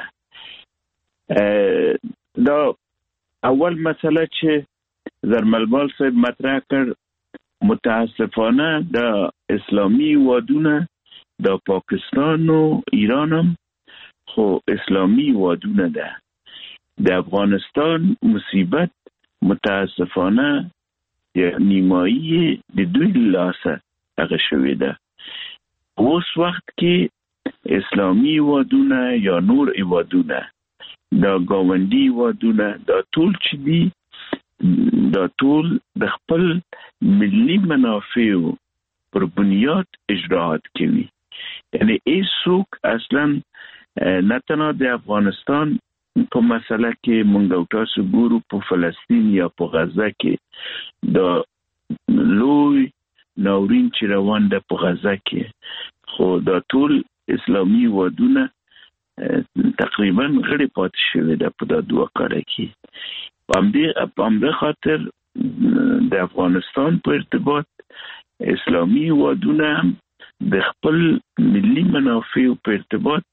دا اول مسئله چې زرملبال صاحب مطرح کړ متاسفانه د اسلامی وادونه د پاکستان و ایران هم خو اسلامی وادونه ده د افغانستان مصیبت متاسفانه یا نیمایی د دوی لاسه هغه شوې ده اوس وخت کې اسلامی وادونه یا نور وادونه دا گاونډي وادونه دا ټول چې دي دا ټول د خپل ملي منافعو پر بنیاد اجراعات کوي یعنی هیڅوک اصلا نه تنها د افغانستان په مسله کې مونږ او تاسو ګورو په فلسطین یا په غزه کې د لوی ناورین چې روان ده په غزه کې خو دا ټول اسلامي وادونه تقریبا غړي پاتې شوی ده په دا دوه کاره کې په همدې خاطر د افغانستان په ارتباط اسلامي وادونه د خپل ملي منافعو په ارتباط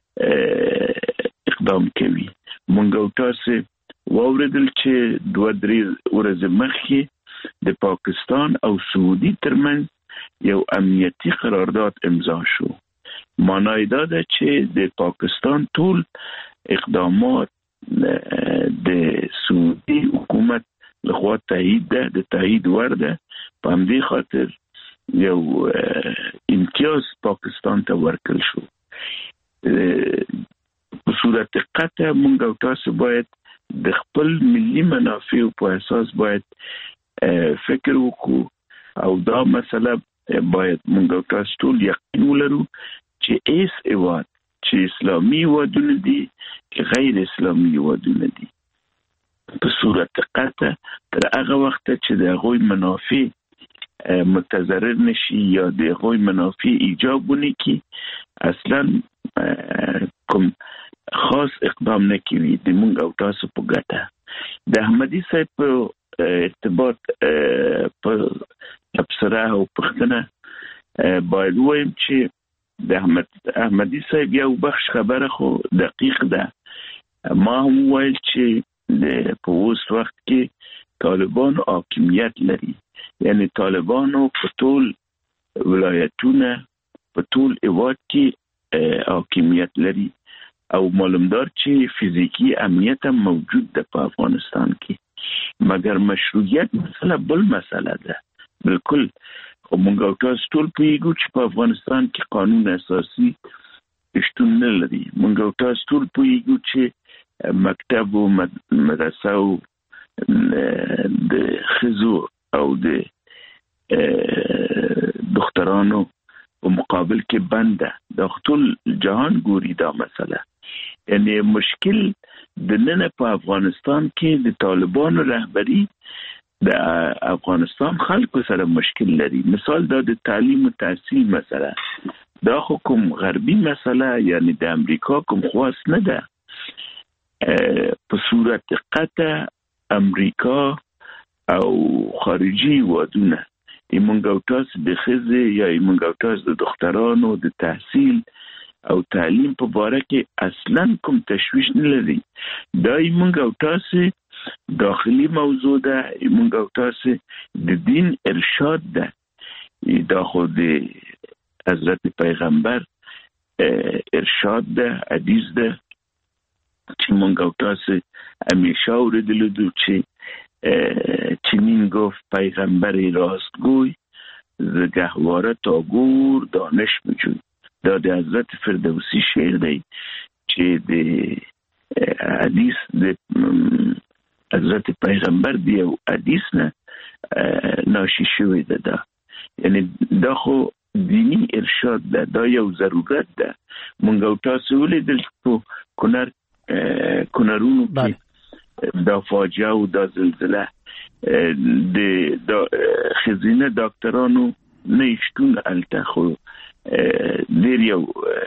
اقدام کوي. مونږ او تاسو واوریدل چې 2-3 ورځې مخکې د پاکستان او سعودي ترمنځ یو امنیتي قرارداد امضا شو. معنی دا ده چې د پاکستان ټول اقدامات د سعودي حکومت لخوا تایید ده د تایید ورده په همدې خاطر یو امتیاز پاکستان ته ورکړل شو. په صورت قطع مونږ او تاسو باید د خپل ملي منافعو په اساس باید فکر وکړو او دا مسله باید مونږ او تاسو ټول یقین ولرو چې ایس ایواد چې اسلامي ودونه دي که غیر اسلامي ودونه دي په صورت قطع تر هغه وخت چې د هغوی منافع متضرر نشي یا د هغوی منافع ایجاب ونکړي اصلا کوم خاص اقدام نکوي د مونږ او تاسو په ګټه. د احمدي صاحب ارتباط په تبصره او پښتنه باید وایم چې د احمدي صاحب یو بخش خبره خو دقیق ده. ما هم ویل چې په اوس وخت کې طالبان حاکمیت لري، یعنی طالبانو په ټول ولایتونه په ټول هیواد کې حاکمیت لري او معلومدار چې فیزیکی امنیت هم موجود ده په افغانستان کې، مګر مشروعیت مسله بل مسله ده. بالکل خو مونږ او تاسو ټول پوهیږو چې په افغانستان کې قانون اساسي شتون نه لري. مونږ او تاسو ټول پوهیږو چې مکتب او مدرسه او د ښځو او د دخترانو په مقابل کې بنده. دا ټول جهان ګوري دا مسله. یعنی مشکل د نن په افغانستان کې د طالبانو رهبری د افغانستان خلکو سره مشکل لري. مثال دا د تعلیم او تحصیل مسله، دا خو کوم غربي مسله یعنی د امریکا کوم خواص نه ده. په صورت قطع امریکا او خارجي وادونه ایمونګ او تاسو د خزه یا ایمونګ او تاسو د دخترانو د تحصیل او تعلیم په باره کې اصلا کوم تشویش نه لري. دا ایمونګ او تاسو داخلي موضوع ده، ایمونګ او تاسو د دین ارشاد ده. دا خو د حضرت پیغمبر ارشاد ده، حدیث ده چې مونږ او تاسو همیشه اوریدلو دو چې چنین گفت پیغمبر راستگوی ز گهواره تا گور دانش بجوی. دا د حضرت فردوسی شعر دی چې د حدیث د حضرت پیغمبر دی او حدیث نه ناشی شوی ده. یعنی دا خو دینی ارشاد ده، دا یو ضرورت ده. مونږ او تاسو ولیدل په کنرونو کې دا فاجعه او دا زلزله د خزینه ډاکټرانو نشټون الته خو ډیر یو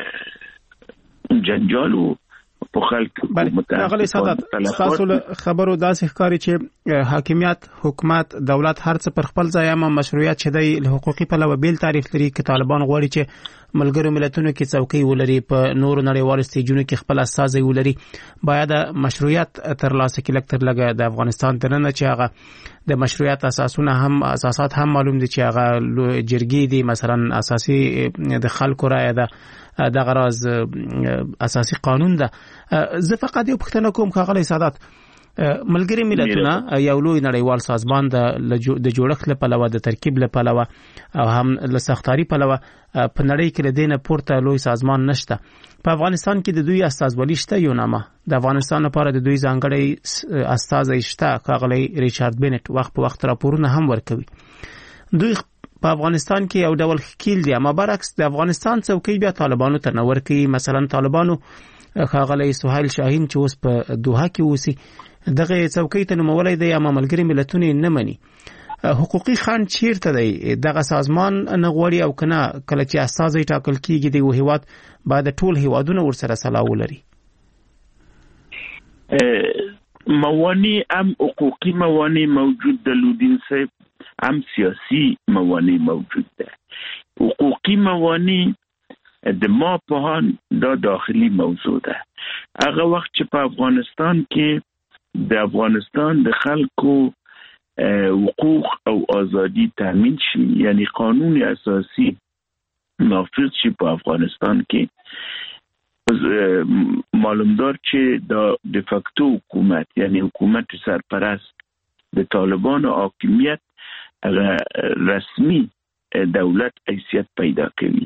جنجالو په خلک متأخر سادات تاسو خبرو داسې ښکاري چې حاکمیت، حکومت، دولت هر څه پر خپل ځای اما مشروعیت چې د حقوقي پلوه بیل تعریف لري. چې طالبان غواړي چې ملګرو ملتونو کې څوکۍ ولري، په نورو نړیوالو سټیجونو کې خپل استازي ولري، باید مشروعیت ترلاسه کړي. لکه د افغانستان دننه چې هغه د مشروعیت اساسات هم معلوم دي چې هغه جرګې دي، مثلا اساسي د خلکو رائے ده، د غراز اساسي قانون ده. زه فقط یو پوښتنه کوم ښاغلی سادات، ملګری ملتونه یو لوی نړیوال سازمان د جوړښت له پلوه، د ترکیب له پلوه او هم له ساختاري پلوه په نړۍ کې له دې نه پورته لوی سازمان نشته. په افغانستان کې د دوی استازولي شته یو نامه د افغانستان لپاره د دوی ځانګړی استازی شته، ښاغلی ریچارډ بینټ وخت په وخت راپورونه هم ورکوي. دوی په افغانستان کې یو ډول ښکیل دي، اما برعکس د افغانستان څوکۍ بیا طالبانو ته نه ورکوي. مثلا طالبانو ښاغلی سهیل شاهین چې اوس په دوحه کې اوسي دغه څوکۍ ته نومولی دی، اما ملګري ملتونه نه مني. حقوقي خنډ چیرته دی؟ دغه سازمان نه غواړي او کنه کله چې استازی ټاکل کیږي د یو هیواد باید ټول هیوادونه ورسره سلا ولري. موانع هم حقوقي موانع موجود ده لودین صاحب، هم سیاسی موانع موجود ده. حقوقي موانع د ما په دا داخلي موضوع ده. هغه وخت چې په افغانستان کې د افغانستان د خلکو حقوق او ازادي تامین شي، یعنی قانون اساسی نافذ شي په افغانستان کې، معلومدار چې دا د فاکتو حکومت یعنی حکومت سرپرست د طالبانو حاکمیت رسمی دولت حیثیت پیدا کوي.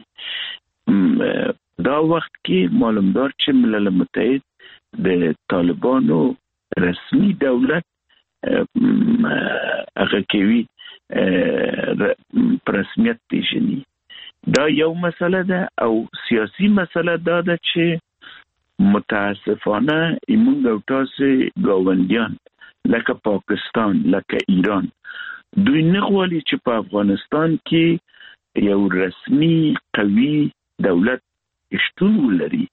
دا وخت کې معلومدار چې ملل متحد د طالبانو رسمی دولت هغه کوي رسمیت پیژني. دا یو مسله ده. او سیاسی مسله دا ده چې متاسفانه ایمونګ او تاسو ګاونډیان لکه پاکستان، لکه ایران، دوی نه غواړي چې په افغانستان کې یو رسمی قوي دولت شتون ولري.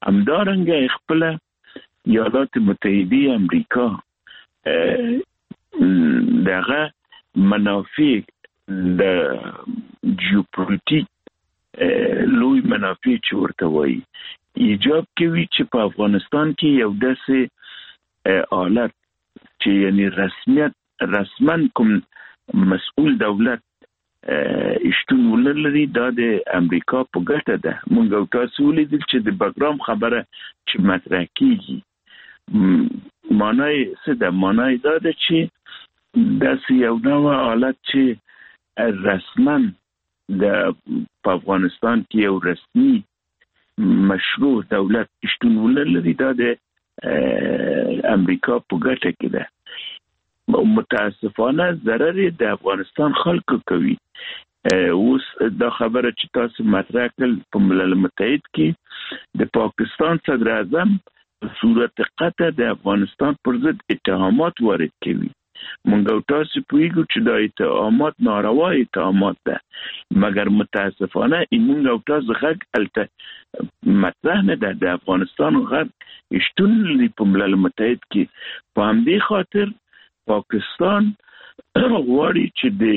همدارنګه خپل ایالات متحده امریکا دغه منافع د جیوپولیټیک لوی منافع چې ورته وایي ایجاب کوي چې په افغانستان کې یو داسې حالت چې یعنی رسما کوم مسؤل دولت اشتون ولري دا د امریکا په ګټه ده. مونږ او تاسو ولیدل چې د بګرام خبره چې مطرح کیږي معنی څه ده؟ معنی دا ده چې داسې یو نوع حالت چې رسما په افغانستان کې یو رسمي مشروع دولت اشتون ولري دا د امریکا په ګټه کې ده. متاسفانه ضرر د افغانستان خلکو کوي. اوس دا خبره چې تاسو مطرح کړل په ملل متحد کې د پاکستان صدر اعظم په صورت قطع د افغانستان پر ضد اتهامات وارد کوي. مونږ او تاسو پوهیږو چې دا اتهامات ناروا اتهامات ده، مګر متاسفانه مونږ او تاسو غږ الته مطرح نه ده. د افغانستان غږ شتون لري په ملل متحد کې. په همدې خاطر پاکستان غواړي چې د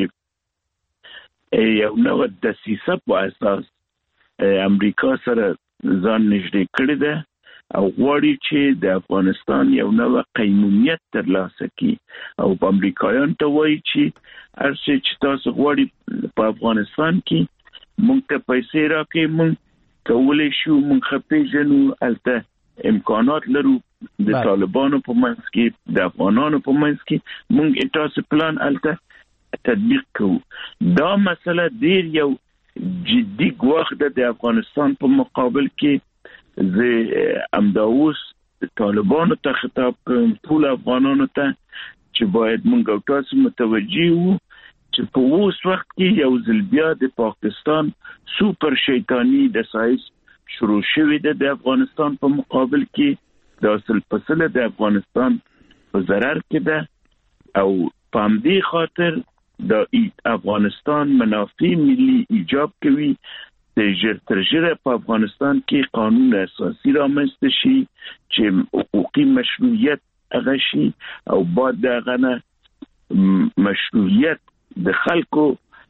یو نوع دسیسه په اساس امریکا سره ځان نږدې کړی ده او غواړي چې د افغانستان یو نوع قیمومیت ترلاسه کړي او امریکایان ته وایي چې هر څه چې تاسو غواړي په افغانستان کې موږ ته پیسې راکړئ، موږ کولی شو، موږ خپېژنو، هلته امکانات لرو د طالبانو په منځ کې د افغانانو په منځ کې موږ تاسو پلان هلته تطبیق کوو. دا مسله ډېر یو جدي ګواښ ده د افغانستان په مقابل کې. زه همدا اوس طالبانو ته خطاب کوم، ټول افغانانو ته، چې باید موږ او تاسو متوجه وو چې په اوس وخت کې یو ځل بیا د پاکستان سوپر شیطانی د سایز شروع شوی ده د افغانستان په مقابل کې. دا اصل پسله د افغانستان په ضرر کې ده او په همدې خاطر د افغانستان منافع ملي ایجاب کوي د ژر تر ژره په افغانستان کې قانون اساسي رامنځته شي چې حقوقي مشروعیت هغه شي او بعد دغه نه مشروعیت د خلکو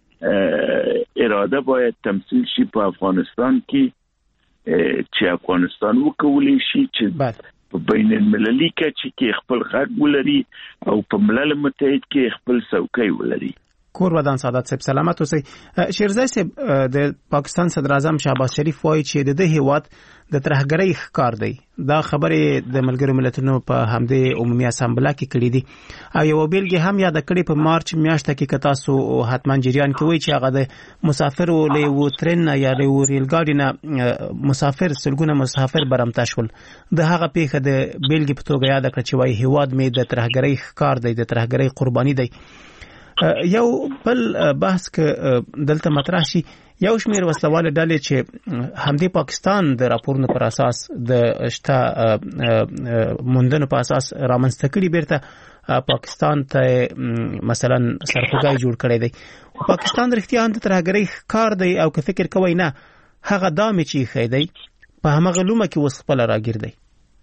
اراده باید تمثیل شي په افغانستان کې چې افغانستان وکولای شي چې په بین المللي کچه کې خپل غږ ولري او په ملل متحد کې خپل څوکۍ ولري. کور ودان سعادت صاحب سلامت اوسئ. شیرزای صاحب د پاکستان صدر اعظم شهباز شریف وایي چې د هیواد د ترهګرۍ ښکار دی. دا خبرې د ملګرو ملتونو په همدې عمومي اسامبله کې کړې دي او یو بیلګه هم یاد کړې په مارچ میاشت کې تاسو حتمان جریان کې وایي چې هغه د مسافرو له وترن یا له ریل ګاډي نه مسافر سلګونه مسافر برمته شول. د هغه پیښه د بیلګې په توګه یاد کړ چې وایي هیواد مې د ترهګرۍ ښکار دی، د ترهګرۍ قرباني دی. یو بل بحث ک دلته مطرح شي، یو شمیر وسلواله ډلې چې همدې پاکستان د راپورونو پر اساس د شته موندنو په اساس رامنځته کړي بیرته پاکستان ته مثلا سرخوږی جوړ کړی دی. پاکستان رښتیا هم د ترهګرۍ ښکار دی او که فکر کوئ نه هغه دامې چې یې دی په همغه لومه کې اوس خپله راګرځي.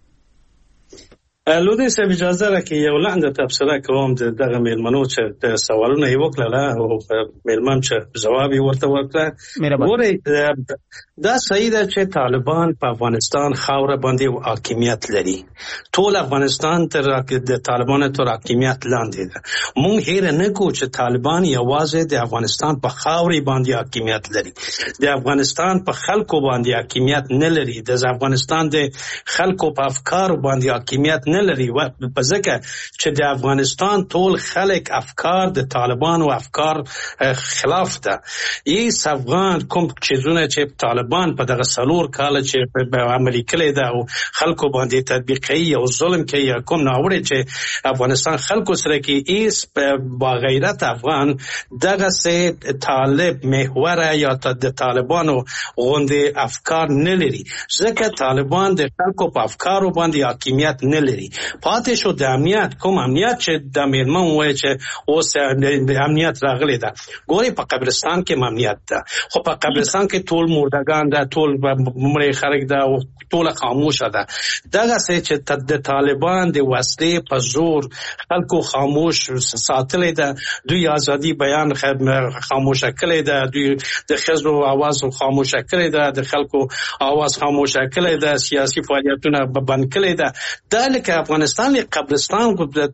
لودي صاحب اجازه راکړئ یو لاندې تبصره کوم د دغه میلمنو چې د سوالونه یې وکړل او میلمن چې جواب یې ورته ورکړ. ګورئ دا صحیح ده چې طالبان په افغانستان خاوره باندې حاکمیت لري. ټول افغانستان تر د طالبانو تر حاکمیت لاندې ده. مونږ هیر نه کوو چې طالبان یوازې د افغانستان په خاورې باندې حاکمیت لري، د افغانستان په خلکو باندې حاکمیت نه لري، د افغانستان د خلکو په افکار باندې حاکمیت نه لري. په ځکه چې د افغانستان ټول خلک افکار د طالبان او افکار خلاف ده. هیڅ افغان کوم چیزونه چې طالبان په دغه سلور کال چې په عملي کړي ده او خلکو باندې تطبیقي او ظلم کوي کوم ناوړه چې افغانستان خلکو سره کې ایس با غیرت افغان دغه سه طالب محور یا د طالبانو غوندې افکار نه لري. ځکه طالبان د خلکو په افکارو باندې حاکمیت نه لري. دي. پاتې شو د امنیت، کوم امنیت چې د میرمن وایي چې اوس د امنیت راغلی ده. ګوري په قبرستان کې امنیت ده، خو په قبرستان کې ټول مردگان ده، ټول مړي خلک ده او ټول خاموشه ده. دغه څه چې د طالبان د وسلې په زور خلکو خاموش ساتلی ده، دوی ازادي بیان خاموشه کړی ده، دوی د ښځو اواز خاموشه کړی ده، د خلکو اواز خاموشه کړی ده، سیاسي فعالیتونه بند کړی ده. دا لکه افغانستان له قبرستان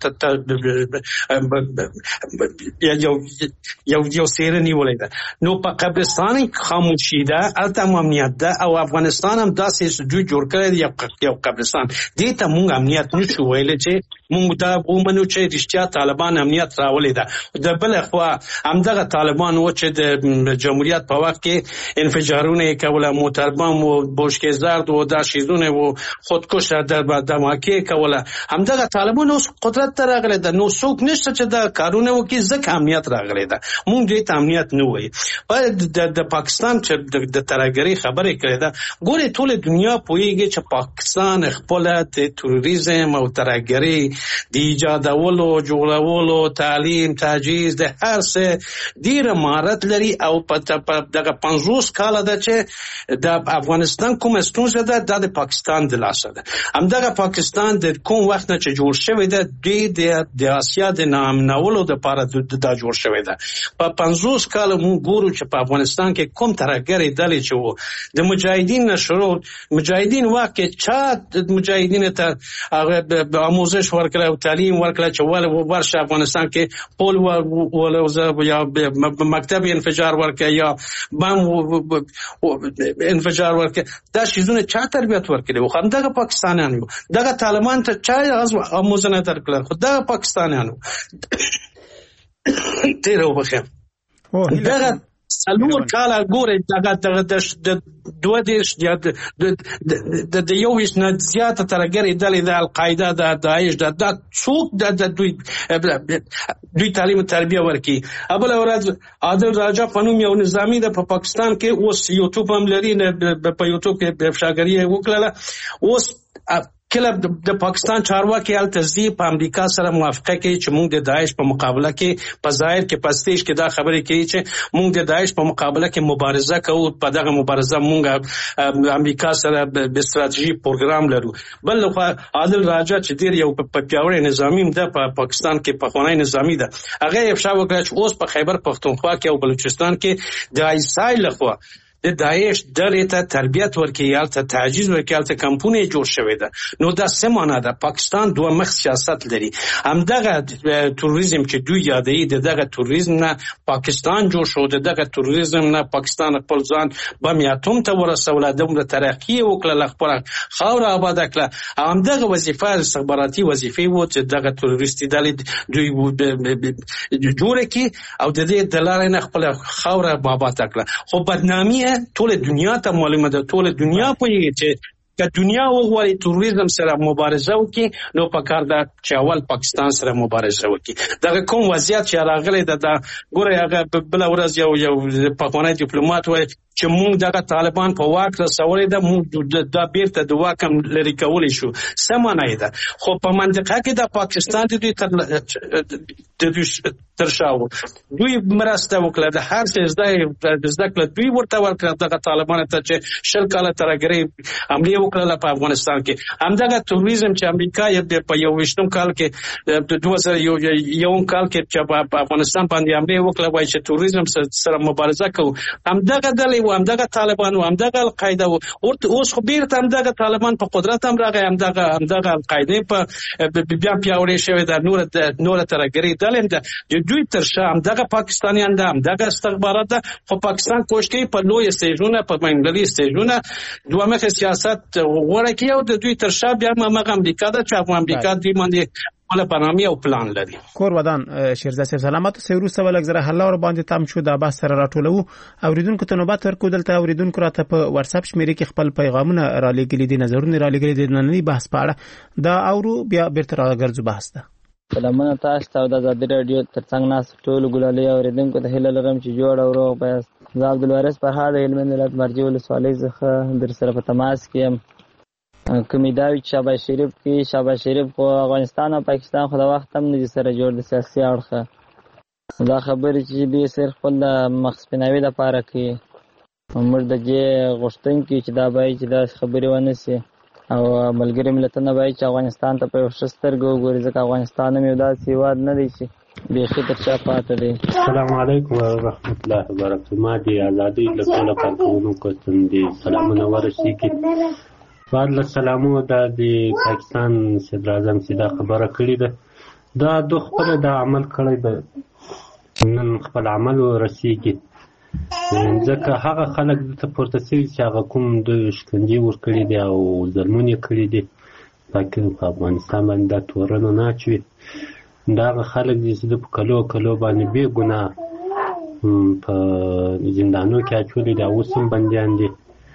یو سیره نیولې ده. نو په قبرستان خاموشي ده، البته امنیت ده، او افغانستان هم داسې دوی جوړ کړی دی یو قبرستان. دې ته موږ امنیت نشو ویلی چې موږ دا ومنو چې رښتیا طالبان امنیت راولي ده. د بل خوا همدغه طالبان و چې د جمهوریت په وخت کې انفجارونه کوله، موټربم او بوشکې زرد او دا شیزونه او خودکش در دماکي کوله. همدغه طالبان اوس قدرت ته راغلي ده. نو څوک نشته چې دا کارونه وکړي، ځکه امنیت راغلی ده. موږ دې ته امنیت نه وایي. د پاکستان چې د ترهګرۍ خبرې کړې ده، ګورې ټول دنیا پوهېږي چې پاکستان خپل د تروریزم او ترهګرۍ د ایجادولو، جوړولو، تعلیم، تجهیز د هر څه ډېر مهارت لري. او په دغه 50 کاله ده چې د افغانستان کومه ستونزه ده، دا د پاکستان د لاسه ده. همدغه پاکستان د کوم وخت نه چې جوړ شوی ده، د آسیا د نامنولو دپاره دا جوړ شوی ده. په 50 کاله موږ ګورو چې په افغانستان کې کوم ترهګرې ډلې چې وو، د مجاهدین نه شروع، مجاهدین وخت کې چا مجاهدین ته هغه آموزش ورکړه او تعلیم ورکړه چې ورشه افغانستان کې پول ولوزه یا مکتب انفجار ورکړه یا بم انفجار ورکړه. دا شیزونه چا تربیت ورکړي وو؟ همدغه پاکستانیان وو. دغه طالبان ته چا آموزنه درکړه؟ خو دغه پاکستانیان وو. تیر وبخښه دغه سلور کاله ګورې دغه د 22 یا د 21 نه زیاته ترهګرې ډلې د القاعده، د داعش، د څوک د دوی تعلیم او تربیه ورکړي. بله ورځ عادل راجا په نوم یو نظامي ده په پاکستان کې، اوس یوټیوب هم لري، په یوټیوب کې افشاګري وکړله. اوس کله د پاکستان چارواکي هلته ځي، په امریکا سره موافقه کوي چې موږ د داعش په مقابله کې په ظاهر کې په سټیج کې دا خبرې کوي چې موږ د داعش په مقابله کې مبارزه کوو. په دغه مبارزه موږ امریکا سره د استراتیژي پروګرام لرو. بل خو عادل راجا چې ډېر یو پیاوړی نظامي ده په پاکستان کې، پخوانی نظامي ده، هغه افشا وکړه چې اوس په خیبر پختونخوا کې او بلوچستان کې د آیسای لخوا د داعش ډلې ته تربیت ورکړي، هلته تعجیز ورکړي، هلته کمپونه جوړ شوی ده. نو دا څه معنا ده؟ پاکستان دوه مخ سیاست لري. همدغه تروریزم چې دوی یادوي، دغه تروریزم نه پاکستان جوړ شو، دغه تروریزم نه پاکستان خپل ځان بم اتم ته ورسوله، دومره ترقي وکړه، خپله خاوره آباده کړه. همدغه وظیفه استخباراتي وظیفې و چې دغه تروریستي ډلې دوی جوړه کړي او د دې د لارې نه خپله خاوره آباده کړه. خو بدنامي ټول دنیا ته معلومه ده، ټول دنیا پوهیږي چې که دنیا وغواړي تروریزم سره مبارزه وکړي، نو پکار ده چې اول پاکستان سره مبارزه وکړي. دغه کوم وضعیت چې راغلی ده، دا ګوره هغه بله ورځ یو پخوانی ډیپلومات وایي چې موږ دغه طالبان په واک رسولې ده، موږ دا بیرته د واک هم لرې کولی شو. څه معنا یې ده؟ خو په منطقه کې د پاکستان د دوی تر شا وو، دوی مرسته وکړه، د هر څه زده کړه دوی ورته ورکړه دغه طالبانو ته چې 20 کاله ترهګرۍ حملې وکړله په افغانستان کې. همدغه تروریزم چې امریکا په 21 کال کې، 2001 کال کې چې په افغانستان باندې حملې وکړه، وایي چې تروریزم سره مبارزه کوو. همدغه ډلې و، همدغه طالبان و، همدغه القاعده و. اوس خو بیرته همدغه طالبان په قدرت هم راغی، همدغه القاعده په بیا پیاوړې شوې ده، نور ترهګرۍ ډلې ده. دوی تر شا همدغه پاکستانیان ده، همدغه استخبارات ده. خو پاکستان کوشش کوي په لوی سټیجونه، په بین‌المللي سټیجونه دوه مخه سیاست غوړه کوي، او د دوی تر شا بیا مغه امریکا ده چې امریکا دوی باندې خپل برنامه او پلان لري. کور ودان شیرزاد صاحب سلامات سیرو سوالک زره حل اور باندې تام شو د باس سره راټولو. اوریدونکو ته نوبت ورکو، دلته اوریدونکو راته په واتس اپ شمیرې کې خپل پیغامونه را لګلې دي، نظرونه را لګلې دي، نن بحث پاړه دا اورو بیا بیرته راګرځو بحث ته. سلامونه تاسو ته د آزادي رادیو ترڅنګ ناس ټول ګلالي اوریدونکو ته هیله لرم چې جوړ او روغ پاس. زه عبدالوارث فرهاد علمي ملت مرجع ولسوالۍ څخه در سره په تماس کې یم. کومې دا وي چې شهباز شریف خو افغانستان او پاکستان خو د وخت هم نه دي سره جوړ د سیاسي اړخه. دا خبرې چې دوی صرف خپل د مخ سپیناوي دپاره کوي. موږ د دې غوښتونکي چې دا باید چې داسې خبرې ونه سي او ملګري ملتونه باید چې افغانستان ته په یو ښه سترګه وګوري، ځکه افغانستان هم یو داسې هېواد نه دی چې بیخي تر شا پاته دی. السلام علیکم ورحمت الله وبرکاته. ما د ازادۍ له ټولو کارکوونکو ته دې سلامونه ورسېږي. بعد له سلامو دا د پاکستان صدراعظم چې دا خبره کړې ده، دا دو خپله دا عمل کړی ده، نن خپل عمل ورسېږي، ځکه هغه خلک دلته پورته شوي چې هغه کوم د شکنجې ورکړي دي او ظلمونه یې کړي دي په افغانستان باندې دا تورنه نه اچوي. دا هغه خلک دي چې په کلو باندې بې ګناه په زندانو کې اچولي دي او اوس هم بندیان دي.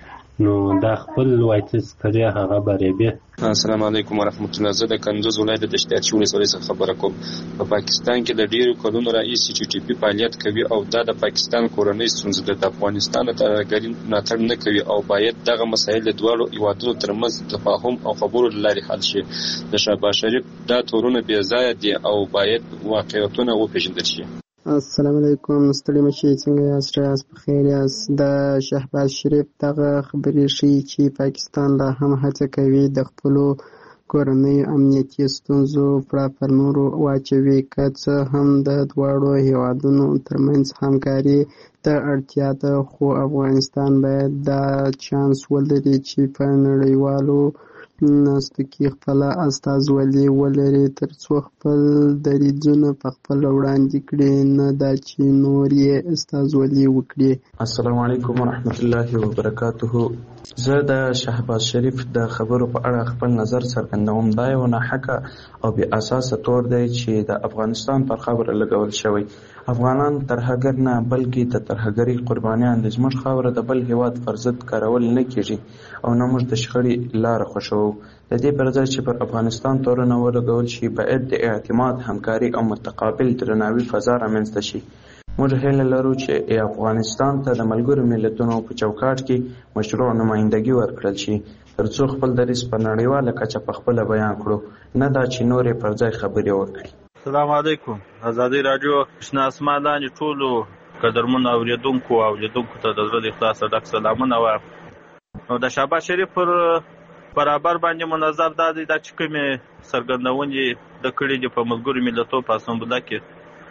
نو دا خپل وایتس کړی هغه بریبې. السلام علیکم ورحمت الله. زه د کندوز ولایت د دشتیاتي ولسوالۍ څخه خبره کوم. په پاکستان کې د ډیرو کلونو راهیسې چې ټي پي فعالیت کوي او دا د پاکستان کورنۍ ستونزه ده. د افغانستان ترهګري ملاتړ نه کوي او باید دغه مسایل د دواړو هیوادونو ترمنځ تفاهم او خبرو له لارې حل شي. د شهباز شریف دا تورونه بې ځایه دي او باید واقعیتونه وپېژندل شي. السلام علیکم، ستړي مشي، څنګه یاست؟ ریاض بخیر یاست؟ د شهباز شریف دغه خبرې ښیي چې پاکستان لا هم هڅه کوي د خپلو کورنیو امنیتي ستونزو پړه پر نورو واچوي، که څه هم د دواړو هیوادونو ترمنځ همکاري ته اړتیا ده، خو افغانستان باید دا چانس ولري چې په نړیوالو ناستو کې خپل استازولي ولري، ترڅو خپل دریځونه په خپل وړاندې کړي، نه دا چې نور یې استازولي وکړي. السلام علیکم ورحمت الله وبرکاته. زه د شهباز شریف د خبرو په اړه خپل نظر څرګندوم. دا یو ناحقه او بې اساسه تور دی چې د افغانستان پر خاوره لګول شوی. افغانان ترهګر نه بلکې د ترهګرۍ قربانیان دي. زموږ خاوره د بل هیواد پر ضد کارول نه کیږي او نه موږ د شخړې لاره خوښوو. د دې پر ځای چې پر افغانستان تورونه ولګول شي، باید د اعتماد، همکاري او متقابل درناوي فضا رامنځته شي. موږ هیله لرو چې افغانستان ته د ملګرو ملتونو په چوکاټ کې مشروع نمایندګي ورکړل شي، ترڅو خپل دریځ په نړیواله کچه په خپله بیان کړو، نه دا چې نورې پر ځای خبرې وکړي. السلام علیکم. ازادي راډیو شنه اسمان لاندې ټولو قدرمنو اوریدونکو او لیدونکو ته د زړه د اخلاصه ډک سلامونه وایم. نو د شهباز شریف پر برابر باندې منظر دا دی چې کومې څرګندونې د کړي دي په ملګرو ملتونو په اسامبله کې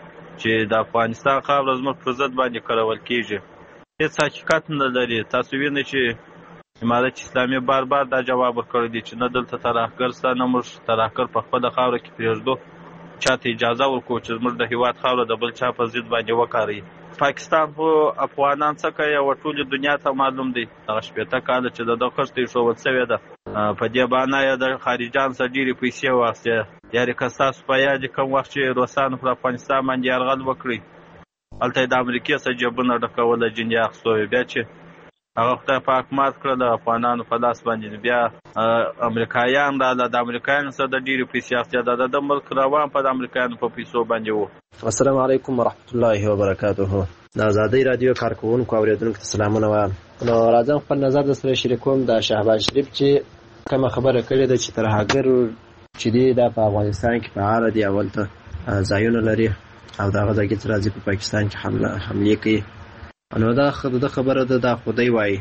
چې د افغانستان خاوره زموږ پر ضد باندې کارول کېږي، هېڅ حقیقت نه لري. تاسو وینئ چې امارت اسلامي بار دا جواب ورکړی دی چې نه دلته ترهګر شته، نه موږ ترهګر په خپله خاوره کې پرېږدو، چاته اجازه ورکوو چې زموږ د هېواد خاوره د بل چا په ضد باندې وکاروي. پاکستان خو افغانان څه کوي او ټولې دنیا ته معلوم دی. هغه 80 کاله چې د ده خښته ایښودل شوې ده، په دې بهانه یې د خارجیانو څخه ډېرې پیسې واخیستې. یعنې که ستاسو په یاد کوم وخت چې روسانو پر افغانستان باندې یرغل وکړي، هلته یې د امریکې څخه جیبونه ډکول، جنډې اخیستو، بیا چې هغه خدای پاک مات کړل افغانانو په لاس باندې، بیا امریکایان راغله، د امریکایانو څخه د ډېرې پیسې اخیستې. د ملک روان په د امریکایانو په پیسو باندې و. السلام علیکم ورحمت الله وبرکاته. د ازادۍ راډیو کارکوونکو او اوریدونکو ته سلامونه وایم. نو راځم خپل نظر د سره شریکوم. د شهباز شریف چې کومه خبره کړې ده چې ترهګر چې دی دا په افغانستان کې فعال دي، اول ته ځایونه لري او دغه ځای کې راځي په پاکستان کې حمله کوي. نو دا خبره ده، دا خدای وایي،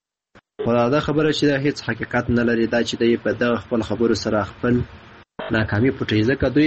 خو دا خبره چې دا هیڅ حقیقت نه لري. دا چې دی په دغه خپل خبرو سره خپل ناکامي پټوي، ځکه دوی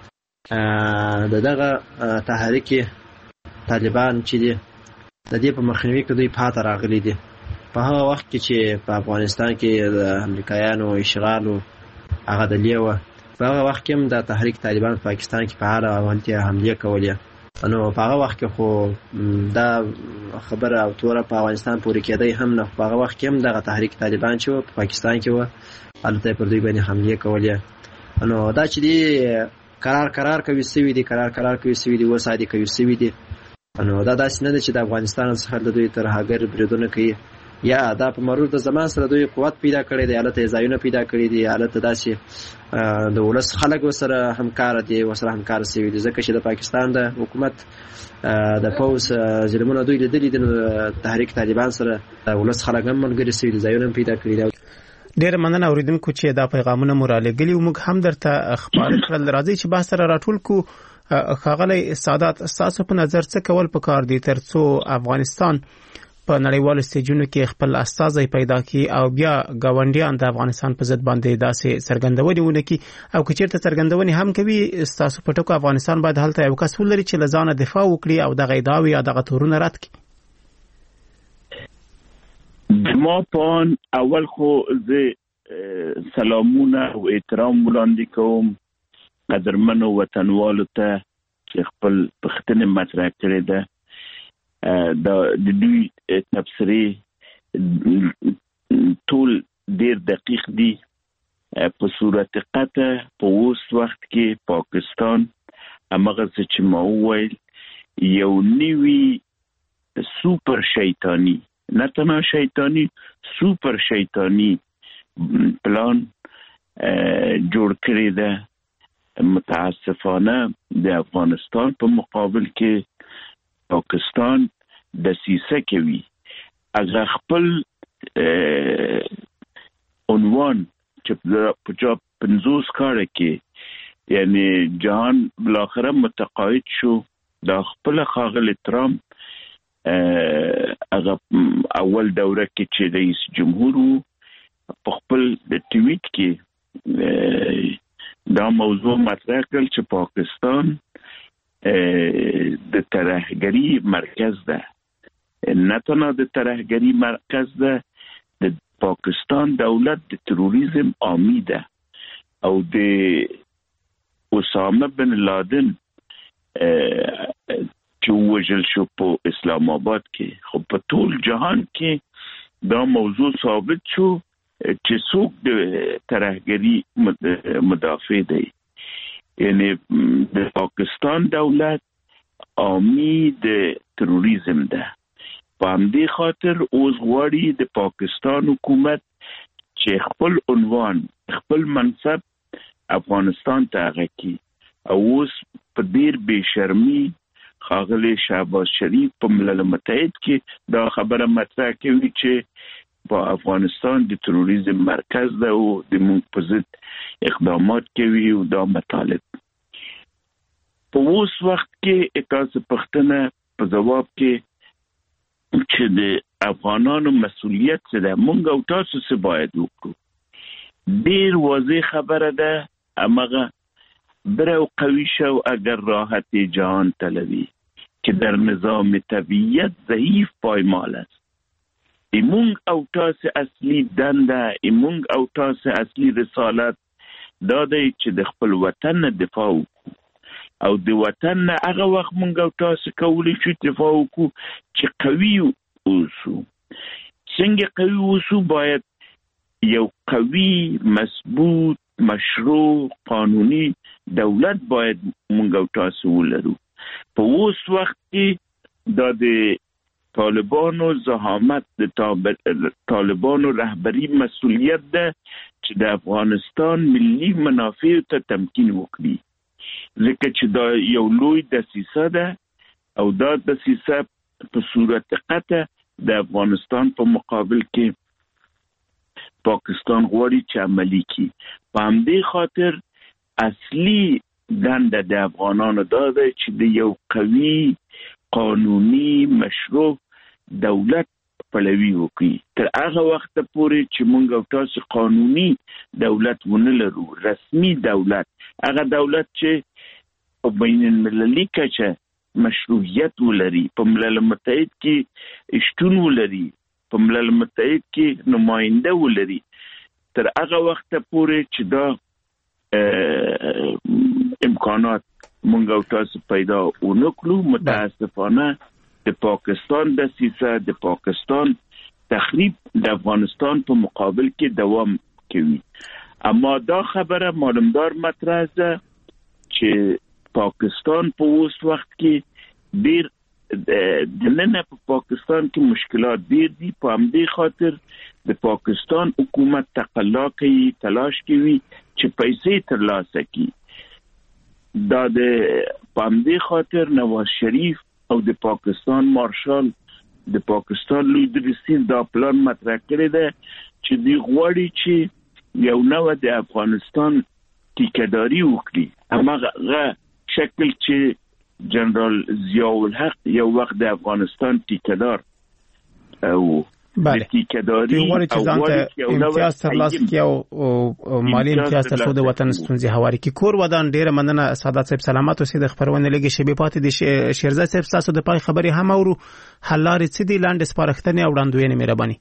د دغه تحریک طالبان چې دی د دې په مخنیوي کې دوی پاتې راغلي دي. په هغه وخت کې چې په افغانستان کې د امریکایانو اشغال هغه دلیه وه، په هغه وخت کې هم د تحریک طالبان په پاکستان کې فعال او هلته حملې کولې. نو په هغه وخت کې خو دا خبره او توره په افغانستان پورې کېدی هم نه. په هغه وخت کې هم دغه تحریک طالبان چې په پاکستان کې وه، هلته پر دوی باندې حملې کولې. نو دا چې دی قرار کوي سوي دي، قرار کوي سوي دي، وسادي کوي سوي دي. نو دا داسې نه ده چې د افغانستان څخه د دوی ترهګر بریدونه کوي، یا دا په مرور د زمان سره دوی قوت پیدا کړی دی، هلته ځایونه پیدا کړي دي، هلته داسې د ولس خلک ورسره همکاره دي، ورسره همکاره سوي دي. ځکه چې د پاکستان د حکومت د پوځ ظلمونه دوی لیدلي دي، نو تحریک طالبان سره د ولس خلک هم ملګري سوي دي، ځایونه هم پیدا کړي دي. ډیر مننه اوریدونکو چې دا پیغامونه مو را لګلي او موږ هم درته خبر کړل. راځي چې بحث سره راټول کو. ښاغلی سادات، تاسو په نظر څه کول پکار دي ترڅو افغانستان په نړیوالو سټیجونو کې خپل استازي پیدا کړي او بیا ګاونډیان د افغانستان په ضد باندې داسې څرګندونې ونکړي، او که چیرته څرګندونې هم کوي تاسو په ټکو افغانستان باید هلته یو کس ولري چې له ځانه دفاع وکړي او دغه ادعاوې یا دغه تورونه رد کړي؟ ما پان اول خو زه سلامونه او احترام وړاندې کوم قدرمنو وطنوالو ته چې خپل پښتنې مطرح کړې ده. د دوی تبصرې ټول ډېر دقیق دي. په صورت قطع په اوس وخت کې پاکستان همغه څه چې ما وویل یو نوي سوپر شیطانی، نه تنها شیطانی، سوپر شیطانی پلان جوړ کړی ده. متاسفانه د افغانستان په مقابل کې پاکستان دسیسه کوي. اگر خپل عنوان چې په جواب 50 کاله کې یعنی جهان بالاخره متقاعد شو، دا خپل ښاغلی ترامپ هغه اول دوره کې چې رئیس جمهور وو په خپل ټویټ کې دا موضوع مطرح کړل چې پاکستان د ترهګری مرکز ده. نه تنها د ترهګری مرکز ده، د پاکستان دولت د تروریزم عامی ده او د اسامه بن لادن چې وژل شو په اسلام آباد کې. خو په ټول جهان کې دا موضوع ثابت شو چې څوک د ترهګری مدافع دی. یعنی د پاکستان دولت عامی د تروریزم ده. په همدې خاطر اوس غواړي د پاکستان حکومت چې خپل عنوان، خپل منصب افغانستان ته هغه کړي. او اوس په ډېر بې شرمي ښاغلی شهباز شریف په ملل متحد کې دا خبره مطرح کوي چې په افغانستان د تروریزم مرکز ده او د موږ په ضد اقدامات کوي او دا مطالب. په اوس وخت کې تاسو پښتنه په جواب کې چې د افغانانو مسؤلیت څه ده، موږ او تاسو څه باید وکړو. ډېر واضح خبره ده، همغه برو قوی شو اگر راحت جهان طلبی که در نظام طبیعت ضعیف پایمال است. ایمونگ او تاس اصلی دنده، ایمونگ او تاس اصلی رسالت داده چې د خپل وطن دفاع وکړو او د وطن هغه وخت مونږ او تاسو کولی شو دفاع وکړو چې قوي اوسو. څنګه قوي اوسو؟ باید یو قوي، مضبوط، مشروع، قانوني دولت باید مونږ او تاسو ولرو. په اوس وخت کې دا د طالبانو زحامت، د طالبانو رهبری مسئولیت ده چې د افغانستان ملي منافع ته تمکین وکړي. ځکه چې دا یو لوی دسیسه ده او دا دسیسه په صورت قطع د افغانستان په مقابل کې پاکستان غواړي چې عملي کړي. په همدې خاطر اصلي دنده د افغانانو دا ده چې د یو قوي، قانوني، مشروع دولت پلوي وکړي. تر هغه وخت پورې چې موږ او تاسو قانوني دولت ونه لرو، رسمي دولت، هغه دولت چې په بین المللي کچه مشروعیت ولري، په ملل متحد کې شتون ولري، په ملل متحد کې نماینده ولري، تر هغه وخت پورې چې دا امکانات موږ او تاسو پیدا ونکړو، متاسفانه د پاکستان دسیسه، د پاکستان تخریب د افغانستان په مقابل کې دوام کوي. اما دا خبره معلومدار مطرح ده چې پاکستان په اوس وخت کې ډیر د نن په پاکستان کې مشکلات ډیر دي. په همدې خاطر د پاکستان حکومت تقلا کوي، تلاش کوي چې پیسې ترلاسه کړي. دا د په همدې خاطر نواز شریف او د پاکستان مارشال، د پاکستان لوی درسین دا پلان مطرح کړی دی چې دوی غواړي چې یو نوع د افغانستان ټیکه‌داري وکړي. هماغه شکل چې جنرال ضیاء الحق یو وخت د افغانستان ټیکه‌دار او بله ټیکه‌داري غواړي چې ځانته امتیاز ترلاسه کړي او مالی امتیاز تر څو د وطن ستونزې هواري کړي. کور ودان ډیره مننه سعادت صاحب، سلامات اوسئ. د خبرونه لګي شبي پاتې دي شیرزاد صاحب تاسو د پای خبري هم اورو. حل لارې څه دي؟ لاندې سپارښتنې او وړاندوینې مهرباني.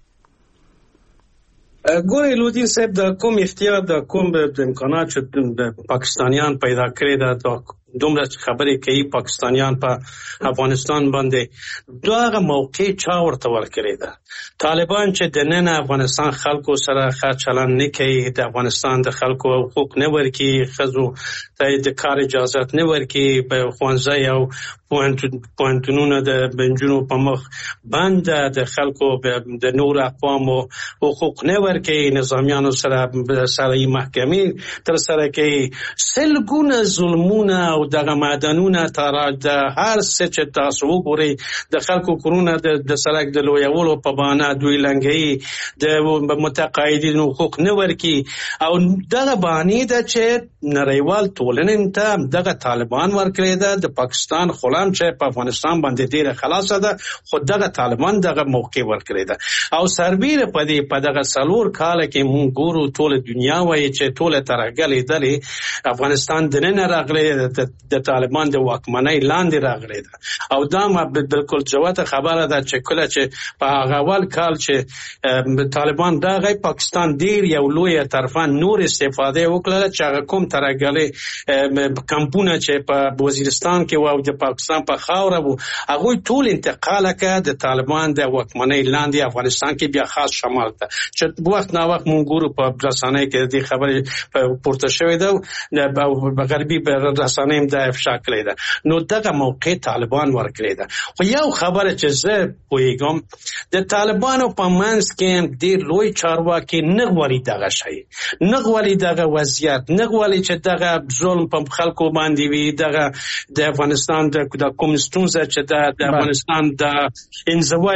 ګورې لودین صاحب، د کوم اختیار د کوم امکانات چې پاکستانیان پیدا کړی دا دومره خبرې کوي پاکستانیان په افغانستان باندې، دغه موقع چا ورته ورکړی ده؟ طالبان چې د نن افغانستان خلکو سره ښه چلند نه کوي، د افغانستان د خلکو حقوق نه ورکوي، ښځو ته د کار اجازت نه ورکوي، په ښوونځي او پوهنتونونه د نجونو په مخ بند، د خلکو د نور اقوامو حقوق نه ورکوي، نظامیانو سره سرایي محکمې ترسره کوي، سلګونه ظلمونه او دغه معدنونه تر د هر څه چې تاسو وګورئ د خلکو کورونه د سړک د لویولو په بهانه دوی لنګوي، د متقاعدینو حقوق نه ورکوي. او دغه بهانې ده چې نړیوال ټولنې ته دغه طالبان ورکړی ده. د پاکستان خلم چې په افغانستان باندې ډیره خلاصه ده، خو دغه طالبان دغه موقع ورکړی ده. او سربیره په دغه 4 کال کې مونږ ګورو ټول دنیا وایي چې ټول ترهګرې ډلې افغانستان د نن راغلي د طالبان د واکمنۍ لاندې راغلي ده. او دا بالکل جوته خبره ده چې کله چې په هغه اول کال چې طالبان راغی، پاکستان ډیر یو لوی طرفان نور استفاده وکړه چې هغه کوم ترهګرې کمپونه چې په وزیرستان کې او د پاکستان په خاوره وو، هغه ټول انتقال کړ د طالبان د واکمنۍ لاندې افغانستان کې، بیا خاص شمال ته چې وخت نا وخت مونږ ګورو په رسنۍ کې د خبرې پورته شوې ده او غربي رسنۍ هم د افشا کړې ده. نو دغه موقع طالبان ورکړې ده. خو یو خبره چې زه پوهیږم، د طالبانو په منځ کې ډېر لوی چارواکي نه غواړي دغه شی، نه غواړي دغه وضعیت، نه غواړي چې دغه ظلم په خلکو باندې وي، دغه د افغانستان د کوم ستونزه چې د افغانستان د انزوا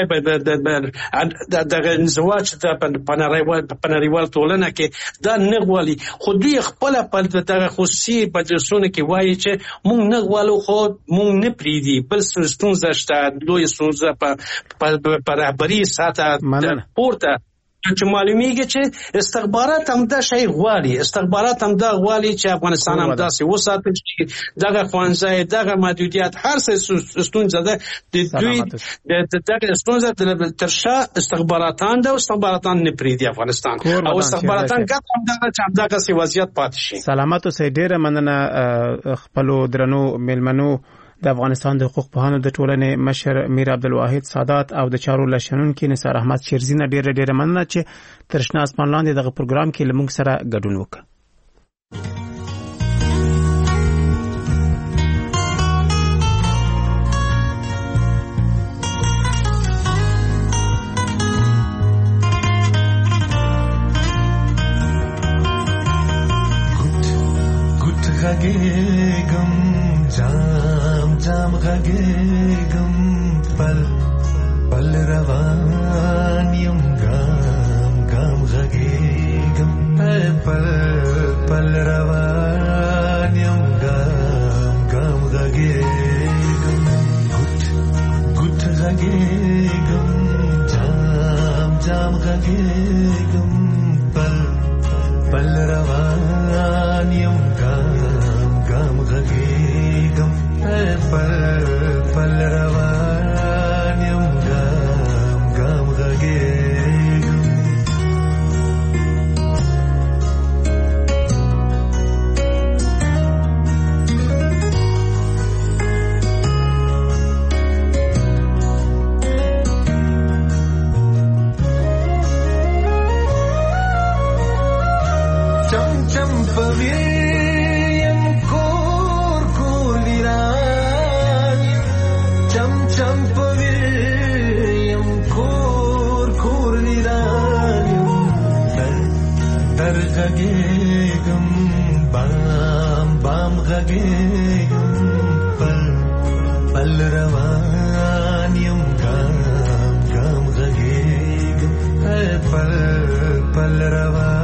دغه انزوا چې په نړیوال ټولنه کې دا نه غواړي. خو دوی خپل په دغه خصوصي مجلسونو کې وایي چې مونږ نه غواړو، خو مونږ نه پریدي بل ستونزه شته، لوی ستونزه په رهبري سطح پورته چې معلومیږي چې استخبارات هم دا شی غواړي، استخبارات هم دا غواړي چې افغانستان هم داسې وساتل چې دغه ښوونځی، دغه محدودیت، هر څه ستونزه ده د دوی دغه ستونزه تر شا استخباراتان ده او استخباراتان نه پریدي افغانستان او استخباراتان ګټه هم دغه چې همدغسې وضعیت پاتې شي. سلامت اوسئ. ډېره مننه خپلو درنو میلمنو، د افغانستان د حقوق پوهانو د ټولنې مشر میر عبدالواحد سادات او د چارو لشنونکي نثار احمد شیرزي نه ډېره مننه چې تر شنه اسمان لاندې دغه پروګرام کې له موږ سره ګډون وکړ. غږېږم جام جام غږېږم پل پل روان یم ګام ګام غږېږم پل پل روان یم ګام ګام غږېږم ګوت ګوت غږېږم جام جام غږېږم پل پل روان یم ګام غږېږم پل پل روان یم ګام ګام غږېږم چم چم پوي غږېږم بام بام غږېږم پل پل روان یم ګام ګام غږېږم پل पल रवा